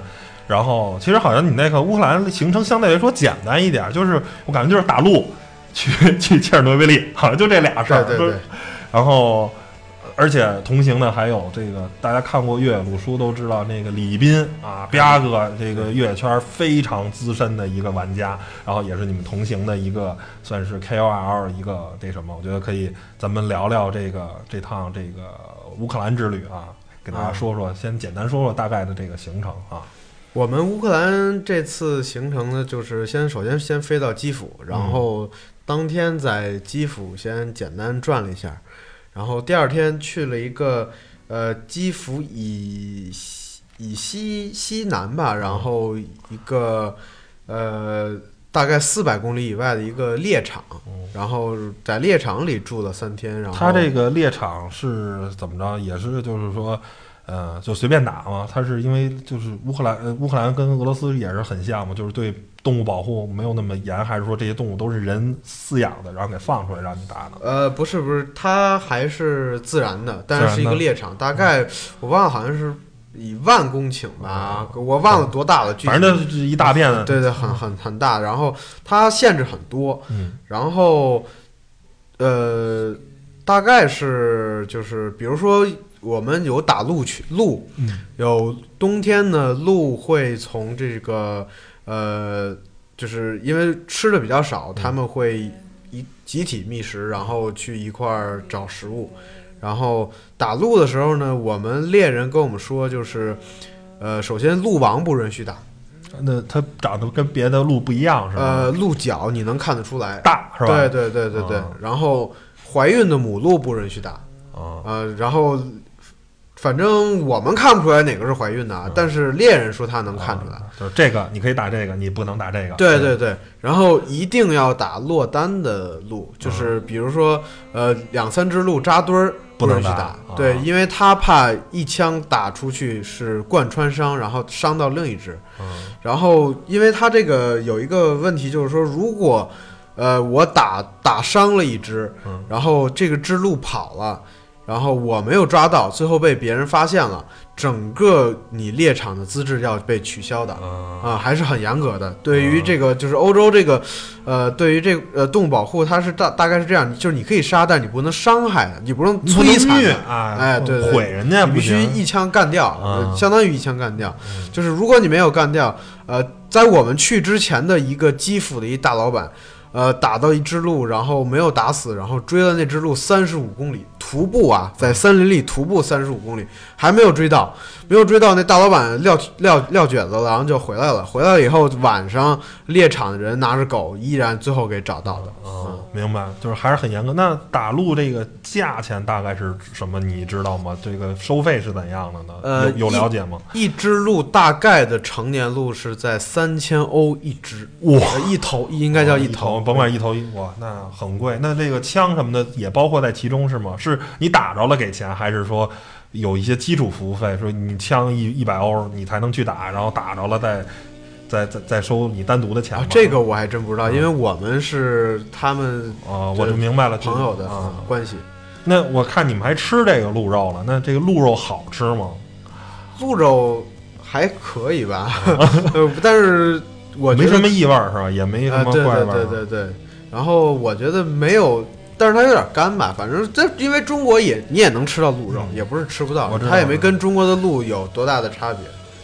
[SPEAKER 2] 然后其实好像你那个乌克兰行程相对来说简单一点，就是我感觉就是打路去去切尔诺贝利，好像就这俩事儿。
[SPEAKER 3] 对对对。
[SPEAKER 2] 然后，而且同行的还有这个大家看过越野路书都知道，那个李斌啊，彪哥这个越野圈非常资深的一个玩家，然后也是你们同行的一个算是 K O L 一个这什么，我觉得可以咱们聊聊这个这趟这个乌克兰之旅啊，给大家说说，嗯、先简单说说大概的这个行程啊。
[SPEAKER 3] 我们乌克兰这次行程呢，就是先首先先飞到基辅，然后当天在基辅先简单转了一下，然后第二天去了一个呃基辅以以西西南吧，然后一个呃大概四百公里以外的一个猎场，然后在猎场里住了三天。然后
[SPEAKER 2] 他这个猎场是怎么着？也是就是说。呃，就随便打嘛。它是因为就是乌克兰，呃，乌克兰跟俄罗斯也是很像嘛，就是对动物保护没有那么严，还是说这些动物都是人饲养的，然后给放出来让你打的？
[SPEAKER 3] 呃，不是不是，它还是自然的，但是是一个猎场，大概我忘了，好像是以万公顷吧，嗯、我忘了多大了，具体
[SPEAKER 2] 反正就是一大片的，
[SPEAKER 3] 对对，很很很大。然后它限制很多，
[SPEAKER 2] 嗯，
[SPEAKER 3] 然后呃，大概是就是比如说。我们有打鹿去鹿，有冬天呢，鹿会从这个呃，就是因为吃的比较少，他们会一集体觅食，然后去一块儿找食物。然后打鹿的时候呢，我们猎人跟我们说，就是呃，首先鹿王不允许打。
[SPEAKER 2] 那它长得跟别的鹿不一样是吧？
[SPEAKER 3] 呃，鹿角你能看得出来
[SPEAKER 2] 大是吧？
[SPEAKER 3] 对对对对对。哦、然后怀孕的母鹿不允许打。
[SPEAKER 2] 哦、
[SPEAKER 3] 呃，然后。反正我们看不出来哪个是怀孕的，嗯、但是猎人说他能看出来，
[SPEAKER 2] 嗯、就是这个你可以打这个，你不能打这个。
[SPEAKER 3] 对对对，然后一定要打落单的鹿，就是比如说、嗯、呃两三只鹿扎堆儿不能去打，
[SPEAKER 2] 打
[SPEAKER 3] 对，因为他怕一枪打出去是贯穿伤，然后伤到另一只。
[SPEAKER 2] 嗯，
[SPEAKER 3] 然后因为他这个有一个问题，就是说如果呃我打打伤了一只，
[SPEAKER 2] 嗯、
[SPEAKER 3] 然后这个只鹿跑了。然后我没有抓到，最后被别人发现了，整个你猎场的资质要被取消的啊、呃，还是很严格的。对于这个就是欧洲这个，呃，对于这个呃动物保护，它是大大概是这样，就是你可以杀，但你不能伤害，你不能摧残
[SPEAKER 2] 啊，
[SPEAKER 3] 哎，对对，
[SPEAKER 2] 毁人家，
[SPEAKER 3] 你必须一枪干掉，
[SPEAKER 2] 啊、
[SPEAKER 3] 相当于一枪干掉。就是如果你没有干掉，呃，在我们去之前的一个基辅的一大老板。呃，打到一只鹿，然后没有打死，然后追了那只鹿三十五公里，徒步啊，在森林里徒步三十五公里，还没有追到，没有追到，那大老板撂撂撂蹶子了，然后就回来了。回来了以后，晚上猎场的人拿着狗，依然最后给找到的。
[SPEAKER 2] 哦、嗯，明白，就是还是很严格。那打鹿这个价钱大概是什么？你知道吗？这个收费是怎样的呢？
[SPEAKER 3] 呃，
[SPEAKER 2] 有有了解吗？
[SPEAKER 3] 一, 一只鹿大概的成年鹿是在三千欧一只，
[SPEAKER 2] 哇，
[SPEAKER 3] 一头应该叫一头。
[SPEAKER 2] 哦甭管一头一哇，那很贵。那这个枪什么的也包括在其中是吗？是你打着了给钱，还是说有一些基础服务费？说你枪一一百欧你才能去打，然后打着了再再再再收你单独的钱吗？
[SPEAKER 3] 啊？这个我还真不知道，嗯、因为我们是他们
[SPEAKER 2] 啊、呃，我就明白了，
[SPEAKER 3] 朋友的
[SPEAKER 2] 啊、
[SPEAKER 3] 嗯、关系。
[SPEAKER 2] 那我看你们还吃这个鹿肉了，那这个鹿肉好吃吗？
[SPEAKER 3] 鹿肉还可以吧，呃，但是。我
[SPEAKER 2] 没什么异味是吧？也没什么怪味、
[SPEAKER 3] 啊。对对对对对。然后我觉得没有，但是它有点干吧。反正这因为中国也你也能吃到鹿肉，嗯、也不是吃不到，它也没跟中国的鹿有多大的差别。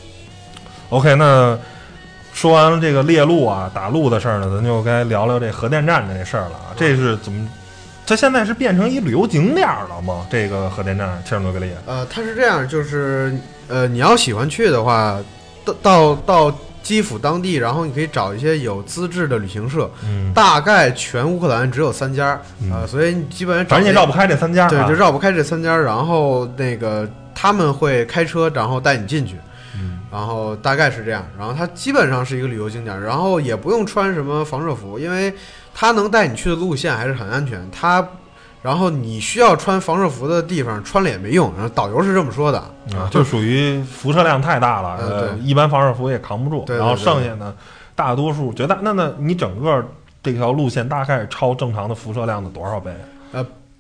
[SPEAKER 2] OK， 那说完了这个猎鹿啊、打鹿的事儿呢，咱就该聊聊这核电站这事儿了啊。这是怎么？它现在是变成一旅游景点了吗？这个核电站切尔诺贝利？
[SPEAKER 3] 呃，它是这样，就是呃，你要喜欢去的话，到到到。基辅当地，然后你可以找一些有资质的旅行社，
[SPEAKER 2] 嗯，
[SPEAKER 3] 大概全乌克兰只有三家，啊、
[SPEAKER 2] 嗯
[SPEAKER 3] 呃，所以你基本上
[SPEAKER 2] 反正也绕不开这三家，
[SPEAKER 3] 对，就绕不开这三家。然后那个他们会开车，然后带你进去，
[SPEAKER 2] 嗯，
[SPEAKER 3] 然后大概是这样。然后它基本上是一个旅游景点，然后也不用穿什么防热服，因为它能带你去的路线还是很安全。它然后你需要穿防热服的地方穿了也没用，然后导游是这么说的
[SPEAKER 2] 啊，就属于辐射量太大了，
[SPEAKER 3] 呃，
[SPEAKER 2] 一般防热服也扛不住。
[SPEAKER 3] 对对对对，
[SPEAKER 2] 然后剩下呢，大多数觉得那那你整个这条路线大概超正常的辐射量的多少倍？
[SPEAKER 3] 呃，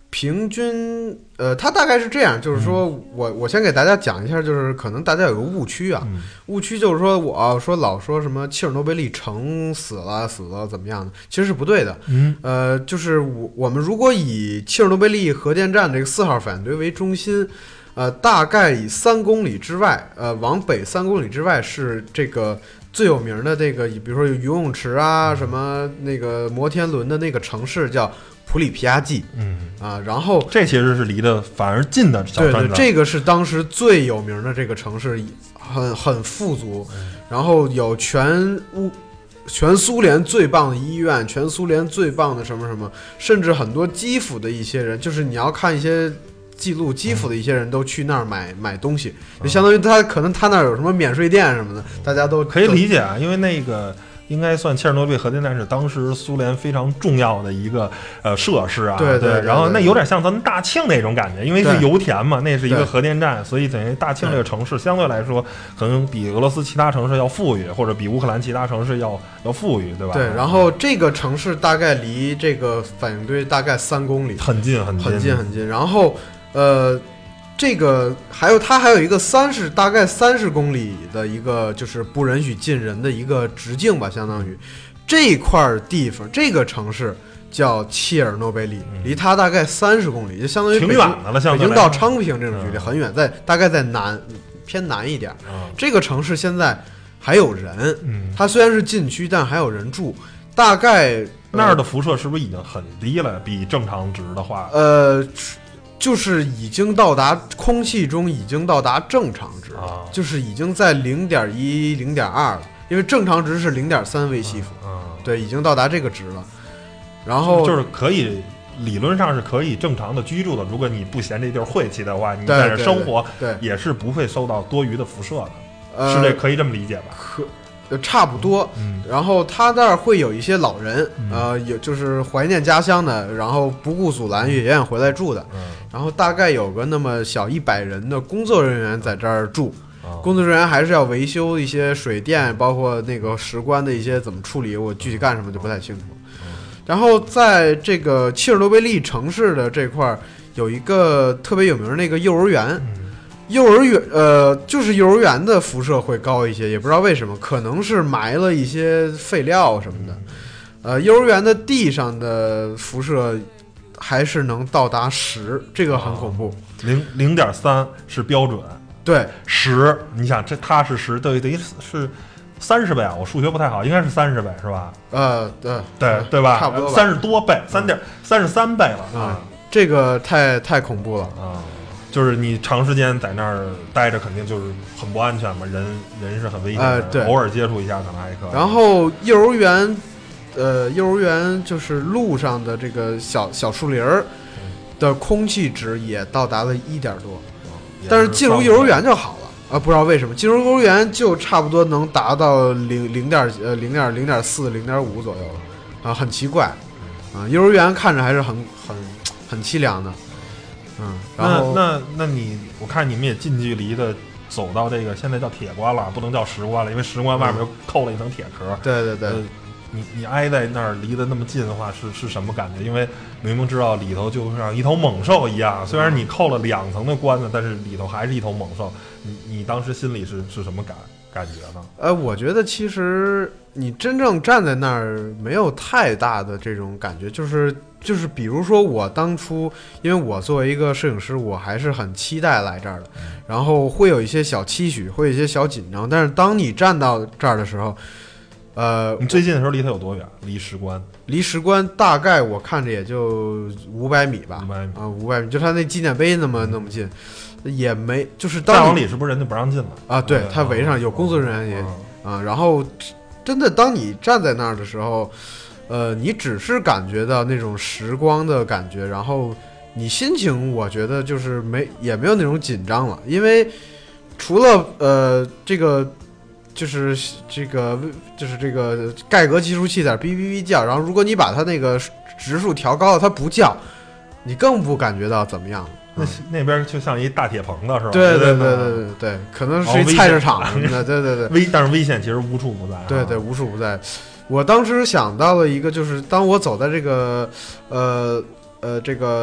[SPEAKER 3] 平均，呃，它大概是这样，就是说我我先给大家讲一下，就是可能大家有个误区啊，
[SPEAKER 2] 嗯、
[SPEAKER 3] 误区就是说我说老说什么切尔诺贝利城死了死了怎么样的，其实是不对的。
[SPEAKER 2] 嗯，
[SPEAKER 3] 呃，就是我我们如果以切尔诺贝利核电站这个四号反应堆为中心，呃，大概以三公里之外，呃，往北三公里之外是这个最有名的这个，比如说有游泳池啊，什么那个摩天轮的那个城市叫普里皮亚季，
[SPEAKER 2] 嗯
[SPEAKER 3] 啊，然后
[SPEAKER 2] 这其实是离得反而近的小镇子。
[SPEAKER 3] 对对，这个是当时最有名的这个城市，很很富足，然后有全乌全苏联最棒的医院，全苏联最棒的什么什么，甚至很多基辅的一些人，就是你要看一些记录，基辅的一些人都去那儿买买东西，就相当于他可能他那儿有什么免税店什么的，大家都
[SPEAKER 2] 可以理解啊，因为那个。应该算切尔诺贝利核电站是当时苏联非常重要的一个呃设施啊，
[SPEAKER 3] 对 对, 对, 对，
[SPEAKER 2] 然后那有点像咱们大庆那种感觉，因为是油田嘛，那是一个核电站，所以等于大庆这个城市相对来说可能比俄罗斯其他城市要富裕，或者比乌克兰其他城市要要富裕，对吧？
[SPEAKER 3] 对，然后这个城市大概离这个反应堆大概三公里，
[SPEAKER 2] 很近很近
[SPEAKER 3] 很近很近，然后呃。这个还有它还有一个三十大概三十公里的一个就是不允许进人的一个直径吧，相当于这块地方这个城市叫切尔诺贝利，离它大概三十公里，就相当于
[SPEAKER 2] 挺远的了，
[SPEAKER 3] 北京到昌平这种距离很远，在大概在南偏南一点。这个城市现在还有人，它虽然是禁区，但还有人住。大概
[SPEAKER 2] 那儿的辐射是不是已经很低了？比正常值的话，
[SPEAKER 3] 呃。就是已经到达空气中已经到达正常值了，
[SPEAKER 2] 啊、
[SPEAKER 3] 就是已经在零点一、零点二了，因为正常值是零点三微西弗，
[SPEAKER 2] 啊啊、
[SPEAKER 3] 对，已经到达这个值了。然后
[SPEAKER 2] 就是可以理论上是可以正常的居住的，如果你不嫌这地儿晦气的话，你在这生活
[SPEAKER 3] 对
[SPEAKER 2] 也是不会受到多余的辐射的，
[SPEAKER 3] 呃、
[SPEAKER 2] 是这可以这么理解吧？
[SPEAKER 3] 可。差不多，
[SPEAKER 2] 嗯，
[SPEAKER 3] 然后他那儿会有一些老人，
[SPEAKER 2] 嗯、
[SPEAKER 3] 呃，有就是怀念家乡的，然后不顾阻拦也愿意回来住的，
[SPEAKER 2] 嗯，
[SPEAKER 3] 然后大概有个那么小一百人的工作人员在这儿住，
[SPEAKER 2] 嗯、
[SPEAKER 3] 工作人员还是要维修一些水电，包括那个石棺的一些怎么处理，我具体干什么就不太清楚。
[SPEAKER 2] 嗯、
[SPEAKER 3] 然后在这个切尔诺贝利城市的这块有一个特别有名的那个幼儿园。
[SPEAKER 2] 嗯
[SPEAKER 3] 幼儿园，呃，就是幼儿园的辐射会高一些，也不知道为什么，可能是埋了一些废料什么的。呃，幼儿园的地上的辐射还是能到达十，这个很恐怖。
[SPEAKER 2] 零零点三是标准，
[SPEAKER 3] 对，
[SPEAKER 2] 十，你想这它是十，等于等于是三十倍啊！我数学不太好，应该是三十倍是吧？
[SPEAKER 3] 呃，对
[SPEAKER 2] 对对吧？
[SPEAKER 3] 差不多
[SPEAKER 2] 三十多倍，三点三十三倍了
[SPEAKER 3] 啊！这个太太恐怖了
[SPEAKER 2] 啊！就是你长时间在那儿待着，肯定就是很不安全嘛，人人是很危险的，
[SPEAKER 3] 呃、对，
[SPEAKER 2] 偶尔接触一下可能还可以。
[SPEAKER 3] 然后幼儿园，呃，幼儿园就是路上的这个小小树林儿的空气值也到达了一点多，
[SPEAKER 2] 嗯、
[SPEAKER 3] 但是进入幼儿园就好了啊，不知道为什么进入幼儿园就差不多能达到零零点呃零点零点四零点五左右了啊，很奇怪啊，幼儿园看着还是很很很凄凉的。嗯，然后
[SPEAKER 2] 那那那你，我看你们也近距离的走到这个现在叫铁棺了，不能叫石棺了，因为石棺外面又扣了一层铁壳。
[SPEAKER 3] 嗯、对对对，
[SPEAKER 2] 呃、你你挨在那儿离得那么近的话，是是什么感觉？因为明明知道里头就像一头猛兽一样，虽然你扣了两层的棺子，但是里头还是一头猛兽。你你当时心里是是什么感感觉呢？
[SPEAKER 3] 呃，我觉得其实你真正站在那儿没有太大的这种感觉，就是就是比如说我当初，因为我作为一个摄影师，我还是很期待来这儿的，然后会有一些小期许，会有一些小紧张，但是当你站到这儿的时候，呃，
[SPEAKER 2] 你最近的时候离它有多远？离石棺？
[SPEAKER 3] 离石棺大概我看着也就五百米吧，
[SPEAKER 2] 五百米
[SPEAKER 3] 啊，五百米，就它那纪念碑那么那么近。也没，就是当
[SPEAKER 2] 再往里是不是人家不让进了
[SPEAKER 3] 啊？对，他围上有工作人员也、嗯、啊，然后真的当你站在那儿的时候，呃，你只是感觉到那种时光的感觉，然后你心情我觉得就是没也没有那种紧张了，因为除了呃这个就是这个就是这个盖革计数器在哔哔哔叫，然后如果你把它那个值数调高了，它不叫，你更不感觉到怎么样了。
[SPEAKER 2] 那那边就像一大铁棚子是吧？
[SPEAKER 3] 对对对对对对，可能是一菜市场什么的，对对对。
[SPEAKER 2] 危但是危险其实无处不在。
[SPEAKER 3] 对对，无处不在。我当时想到了一个，就是当我走在这个呃呃这个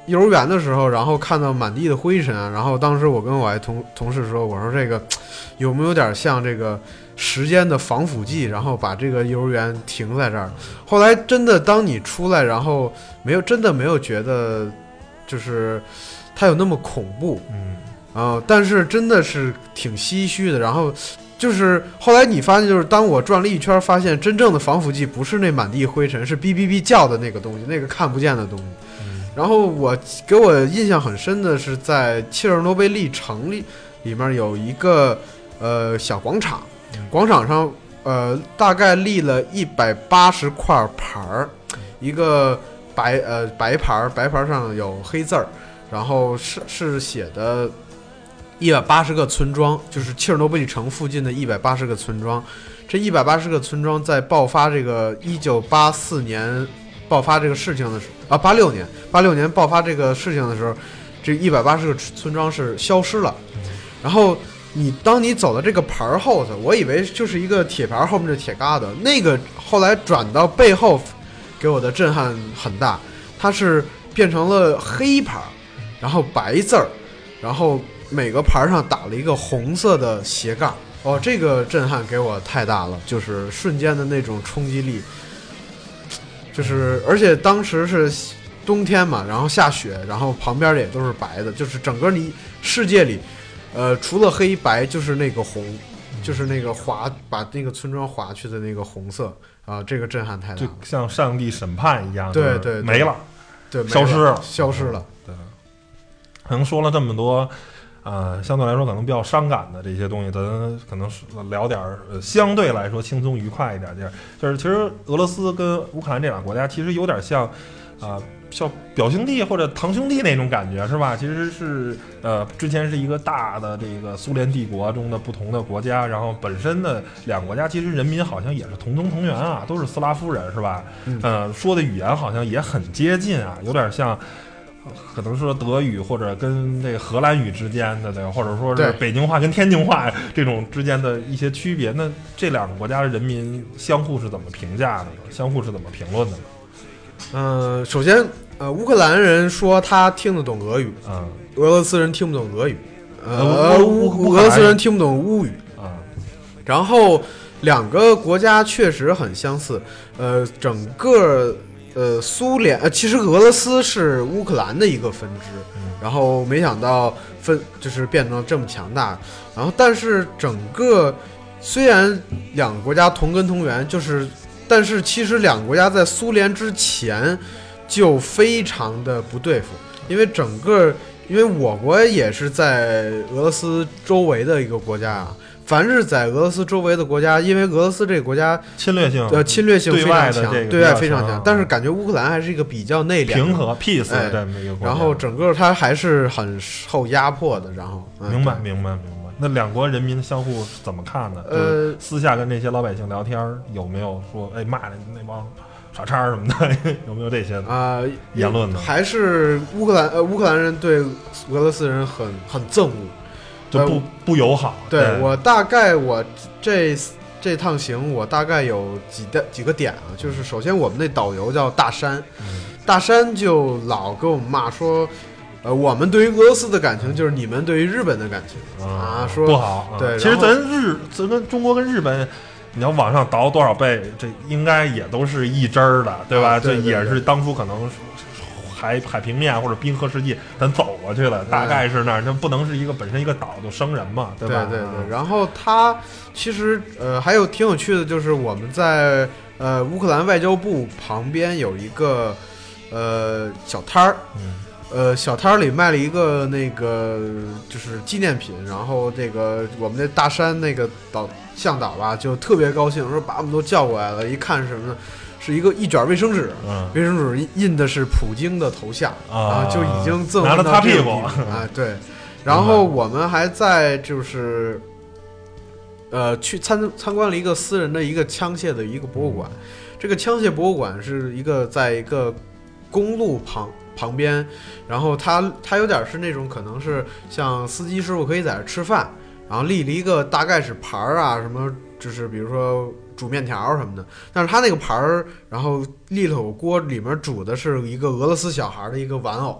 [SPEAKER 3] 幼儿园的时候，然后看到满地的灰尘啊，然后当时我跟我同同事说，我说这个有没有点像这个时间的防腐剂，然后把这个幼儿园停在这儿。后来真的当你出来，然后没有真的没有觉得就是它有那么恐怖，
[SPEAKER 2] 嗯
[SPEAKER 3] 啊、呃，但是真的是挺唏嘘的。然后就是后来你发现，就是当我转了一圈，发现真正的防腐剂不是那满地灰尘，是哔哔哔叫的那个东西，那个看不见的东西。然后我给我印象很深的是，在切尔诺贝利城里里面有一个呃小广场，广场上呃大概立了一百八十块牌儿，一个白呃白牌儿，白牌儿上有黑字儿，然后是是写的一百八十个村庄，就是切尔诺贝利城附近的一百八十个村庄。这一百八十个村庄在爆发这个一九八四年爆发这个事情的时候啊，八六年八六年爆发这个事情的时候，这一百八十个村庄是消失了。然后你当你走到这个牌后头，我以为就是一个铁牌后面的铁疙瘩，那个后来转到背后，给我的震撼很大，它是变成了黑牌，然后白字儿，然后每个牌上打了一个红色的斜杠。哦，这个震撼给我太大了，就是瞬间的那种冲击力。就是而且当时是冬天嘛，然后下雪，然后旁边也都是白的，就是整个你世界里呃除了黑白就是那个红，就是那个划把那个村庄划去的那个红色啊、呃，这个震撼太大了，
[SPEAKER 2] 就像上帝审判一样，
[SPEAKER 3] 对对，对
[SPEAKER 2] 没了，
[SPEAKER 3] 对，
[SPEAKER 2] 消失了，
[SPEAKER 3] 消失了。
[SPEAKER 2] 对，可能说了这么多。啊、呃，相对来说可能比较伤感的这些东西，咱可能聊点儿、呃、相对来说轻松愉快一点点。就是其实俄罗斯跟乌克兰这两个国家其实有点像，啊、呃，像表兄弟或者堂兄弟那种感觉，是吧？其实是呃，之前是一个大的这个苏联帝国中的不同的国家，然后本身的两个国家其实人民好像也是同宗同源啊，都是斯拉夫人，是吧？嗯、呃，说的语言好像也很接近啊，有点像。可能说德语或者跟这个荷兰语之间的，对，或者说是北京话跟天津话这种之间的一些区别，那这两个国家的人民相互是怎么评价的呢？相互是怎么评论的呢？
[SPEAKER 3] 嗯、呃，首先，呃，乌克兰人说他听得懂俄语，
[SPEAKER 2] 嗯，
[SPEAKER 3] 俄罗斯人听不懂俄语，
[SPEAKER 2] 呃，
[SPEAKER 3] 乌俄罗斯人听不懂乌语，
[SPEAKER 2] 啊、嗯，
[SPEAKER 3] 然后两个国家确实很相似，呃，整个。呃，苏联呃，其实俄罗斯是乌克兰的一个分支，然后没想到分就是变成这么强大，然后但是整个虽然两个国家同根同源，就是但是其实两个国家在苏联之前就非常的不对付，因为整个因为我国也是在俄罗斯周围的一个国家啊。凡是在俄罗斯周围的国家，因为俄罗斯这个国家
[SPEAKER 2] 侵略性，
[SPEAKER 3] 呃，侵略性非常强，
[SPEAKER 2] 对外,
[SPEAKER 3] 对外非常强。但是感觉乌克兰还是一个比较内敛、
[SPEAKER 2] 平和、peace
[SPEAKER 3] 哎、
[SPEAKER 2] 的一个国家。
[SPEAKER 3] 然后整个它还是很受压迫的。然后，
[SPEAKER 2] 嗯、明白，明白，明白。那两国人民相互怎么看呢？
[SPEAKER 3] 呃，
[SPEAKER 2] 私下跟这些老百姓聊天，有没有说哎骂那帮傻叉什么的？有没有这些
[SPEAKER 3] 啊、呃、
[SPEAKER 2] 言论呢？
[SPEAKER 3] 还是乌克兰呃乌克兰人对俄罗斯人很很憎恶。
[SPEAKER 2] 就不、呃、不友好。
[SPEAKER 3] 对, 对我大概我这这趟行我大概有几的几个点啊，就是首先我们那导游叫大山，
[SPEAKER 2] 嗯、
[SPEAKER 3] 大山就老跟我们骂说，呃，我们对于俄罗斯的感情就是你们对于日本的感情、
[SPEAKER 2] 嗯、
[SPEAKER 3] 啊，说
[SPEAKER 2] 不好。
[SPEAKER 3] 对，
[SPEAKER 2] 其实咱日咱跟中国跟日本。你要往上倒多少倍，这应该也都是一针儿的，对吧？
[SPEAKER 3] 啊、对对对
[SPEAKER 2] 这也是当初可能海海平面或者冰河世纪咱走过去了，大概是那儿，那不能是一个本身一个岛就生人嘛，对吧？
[SPEAKER 3] 对对对。然后它其实呃还有挺有趣的，就是我们在呃乌克兰外交部旁边有一个呃小摊儿，
[SPEAKER 2] 嗯，
[SPEAKER 3] 呃小摊儿里卖了一个那个就是纪念品，然后这个我们那大山那个导向导吧就特别高兴，说把我们都叫过来了，一看是什么呢？是一个一卷卫生纸，
[SPEAKER 2] 嗯，
[SPEAKER 3] 卫生纸印的是普京的头像
[SPEAKER 2] 啊，
[SPEAKER 3] 就已经赠
[SPEAKER 2] 拿了擦屁股
[SPEAKER 3] 啊，对。然后我们还在就是呃去参参观了一个私人的一个枪械的一个博物馆，这个枪械博物馆是一个在一个公路旁旁边，然后它它有点是那种可能是像司机师傅可以在这吃饭。然后立了一个大概是盘儿啊，什么就是比如说煮面条什么的，但是他那个盘儿，然后立了口锅，里面煮的是一个俄罗斯小孩的一个玩偶，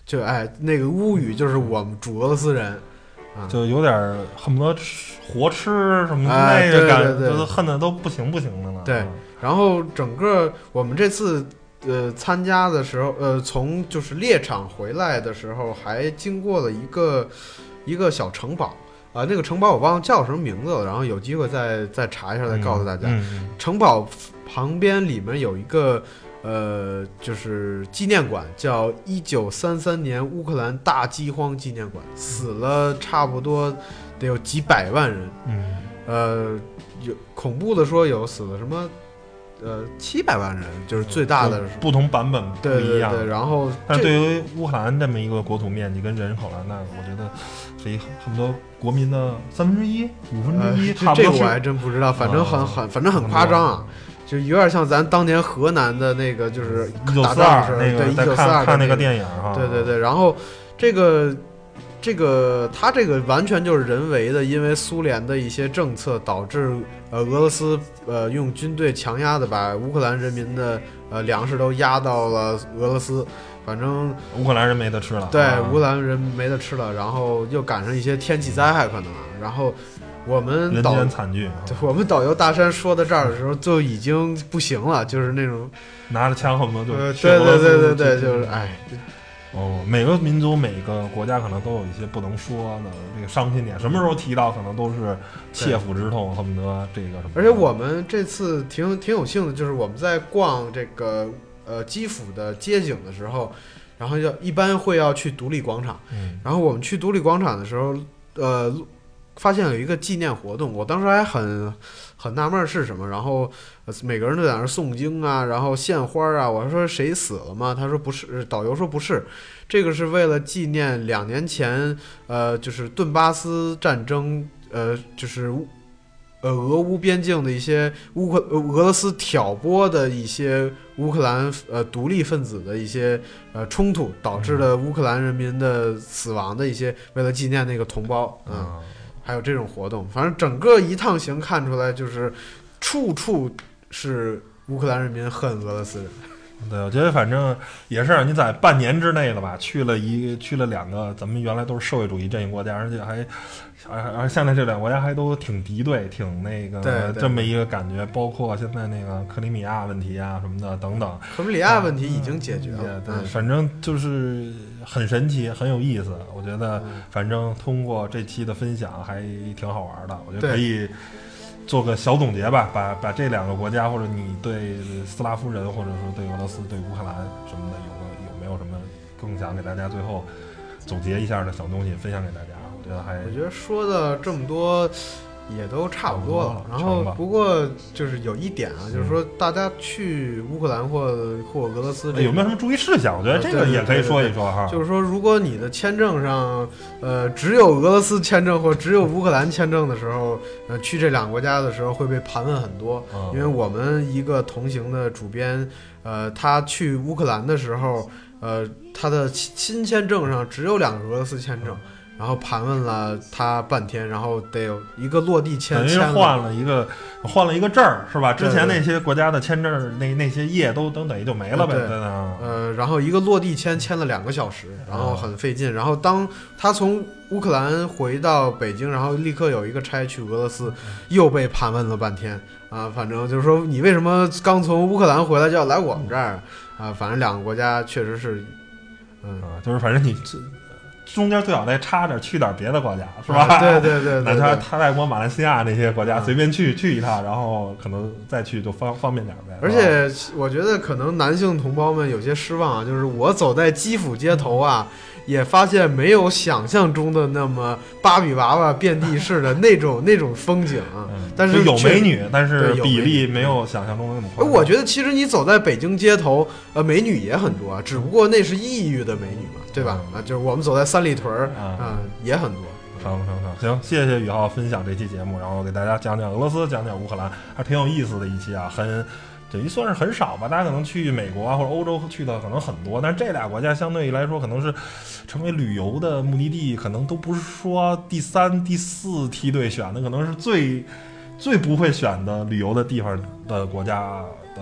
[SPEAKER 3] 就哎那个乌语就是我们主俄罗斯人。
[SPEAKER 2] 就有点恨不得吃活吃什么
[SPEAKER 3] 哎、
[SPEAKER 2] 那个感觉，
[SPEAKER 3] 对对对
[SPEAKER 2] 就是恨的都不行不行的了。
[SPEAKER 3] 对，然后整个我们这次呃参加的时候，呃从就是猎场回来的时候，还经过了一个一个小城堡啊、呃，那个城堡我忘了叫什么名字了，然后有机会再再查一下，再告诉大家。
[SPEAKER 2] 嗯嗯、
[SPEAKER 3] 城堡旁边里面有一个。呃，就是纪念馆，叫一九三三年乌克兰大饥荒纪念馆，死了差不多得有几百万人。
[SPEAKER 2] 嗯，
[SPEAKER 3] 呃，有恐怖的说有死了什么，呃，七百万人，就是最大的。
[SPEAKER 2] 不同版本不一样。
[SPEAKER 3] 对对对，然后，
[SPEAKER 2] 但对于乌克兰这么一个国土面积跟人口来，那我觉得是一恨不得国民的三分之一、五分之一，差不多。
[SPEAKER 3] 这个我还真不知道，反正很很，反正很夸张啊。就有点像咱当年河南的那个，就是打仗的时候，对，一九四二
[SPEAKER 2] 看那个电影哈，
[SPEAKER 3] 对对对。然后这个这个它这个完全就是人为的，因为苏联的一些政策导致呃俄罗斯呃用军队强压的把乌克兰人民的呃粮食都压到了俄罗斯，反正
[SPEAKER 2] 乌克兰人没得吃了，
[SPEAKER 3] 对，
[SPEAKER 2] 啊、
[SPEAKER 3] 乌克兰人没得吃了，然后又赶上一些天气灾害可能，然后。我们导
[SPEAKER 2] 人间惨剧，
[SPEAKER 3] 我们导游大山说到这儿的时候就已经不行了，就是那种
[SPEAKER 2] 拿着枪恨不得就、
[SPEAKER 3] 呃、对对对对对，就是哎，
[SPEAKER 2] 哦，每个民族每个国家可能都有一些不能说的这个伤心点，什么时候提到可能都是切肤之痛，恨不得这个什么。
[SPEAKER 3] 而且我们这次挺挺有幸的，就是我们在逛这个呃基辅的街景的时候，然后要一般会要去独立广场，
[SPEAKER 2] 嗯，
[SPEAKER 3] 然后我们去独立广场的时候，呃。发现有一个纪念活动，我当时还很很纳闷是什么，然后每个人都在那儿诵经啊，然后献花啊。我说谁死了吗？他说不是，导游说不是，这个是为了纪念两年前，呃，就是顿巴斯战争，呃，就是呃俄乌边境的一些乌克俄罗斯挑拨的一些乌克兰呃独立分子的一些呃冲突，导致了乌克兰人民的死亡的一些，为了纪念那个同胞，嗯。嗯还有这种活动，反正整个一趟行看出来就是处处是乌克兰人民恨俄罗斯人。
[SPEAKER 2] 对，我觉得反正也是你在半年之内了吧，去了一去了两个咱们原来都是社会主义阵营国家，而且还而现在这两个国家还都挺敌对，挺那个
[SPEAKER 3] 对对
[SPEAKER 2] 这么一个感觉。包括现在那个克里米亚问题啊什么的等等，
[SPEAKER 3] 克里米亚问题已经解决了，
[SPEAKER 2] 嗯、对、
[SPEAKER 3] 嗯，
[SPEAKER 2] 反正就是很神奇，很有意思。我觉得反正通过这期的分享还挺好玩的，我觉得可以做个小总结吧，把把这两个国家，或者你对斯拉夫人，或者说对俄罗斯、对乌克兰什么的，有个有没有什么更想给大家最后总结一下的小东西分享给大家？我觉得还
[SPEAKER 3] 我觉得说的这么多也都差不多了。然后不过就是有一点啊，就是说大家去乌克兰或或俄罗斯、这个，
[SPEAKER 2] 有没有什么注意事项？我觉得这个也可以说一说哈。
[SPEAKER 3] 就是说，如果你的签证上呃只有俄罗斯签证或只有乌克兰签证的时候，呃去这两个国家的时候会被盘问很多，
[SPEAKER 2] 嗯、
[SPEAKER 3] 因为我们一个同行的主编，呃，他去乌克兰的时候，呃，他的新签证上只有两个俄罗斯签证。嗯，然后盘问了他半天，然后得有一个落地签，
[SPEAKER 2] 等于换了一个换了一个证儿是吧？之前那些国家的签证那那些页都都等于就没了呗。
[SPEAKER 3] 对，呃，然后一个落地签签了两个小时，然后很费劲。然后当他从乌克兰回到北京，然后立刻有一个差去俄罗斯，又被盘问了半天啊。反正就是说，你为什么刚从乌克兰回来就要来我们这儿啊？反正两个国家确实是，嗯，
[SPEAKER 2] 啊、就是反正你中间最好再插着去点别的国家，是吧？
[SPEAKER 3] 啊、对对 对, 对, 对，
[SPEAKER 2] 哪怕泰国、马来西亚那些国家，随便去、嗯、去一趟，然后可能再去就方方便点呗。
[SPEAKER 3] 而且我觉得可能男性同胞们有些失望啊，就是我走在基辅街头啊，也发现没有想象中的那么芭比娃娃遍地是的那种那种风景啊。
[SPEAKER 2] 嗯、
[SPEAKER 3] 但是
[SPEAKER 2] 有美女，但是比例没有想象中的那么宽。
[SPEAKER 3] 我觉得其实你走在北京街头，呃，美女也很多，只不过那是异域的美女嘛。对吧？啊，就是我们走在三里屯儿啊、嗯，也很多。
[SPEAKER 2] 成成成，行，谢谢宇浩分享这期节目，然后给大家讲讲俄罗斯，讲讲乌克兰，还挺有意思的一期啊，很等于算是很少吧。大家可能去美国啊或者欧洲去的可能很多，但是这俩国家相对来说可能是成为旅游的目的地，可能都不是说第三、第四梯队选的，可能是最最不会选的旅游的地方的国家的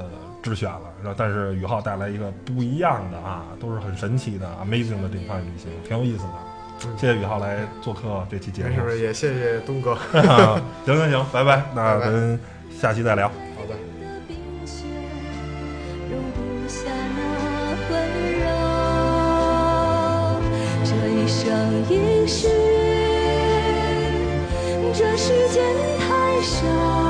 [SPEAKER 2] 之选了，然后但是宇浩带来一个不一样的啊，都是很神奇的 amazing 的这一趟旅行，挺有意思的。
[SPEAKER 3] 嗯、
[SPEAKER 2] 谢谢宇浩来做客这期节目，
[SPEAKER 3] 没事，也谢谢东哥。
[SPEAKER 2] 行行行，拜拜，那咱下期再聊。
[SPEAKER 3] 好的。
[SPEAKER 1] 这一生一世，这世间太少，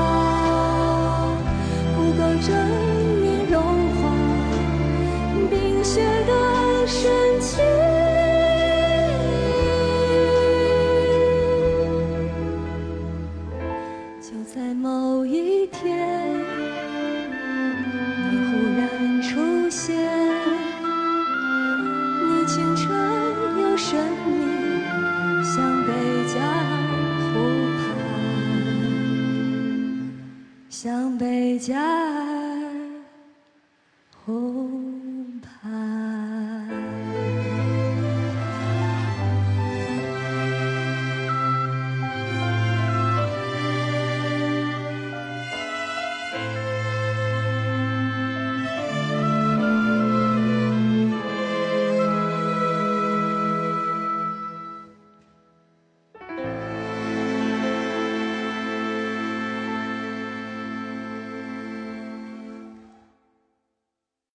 [SPEAKER 1] 不够证明融化冰雪的深情。就在某一天，你忽然出现，你清澈又神秘，像贝加尔湖畔，像贝加尔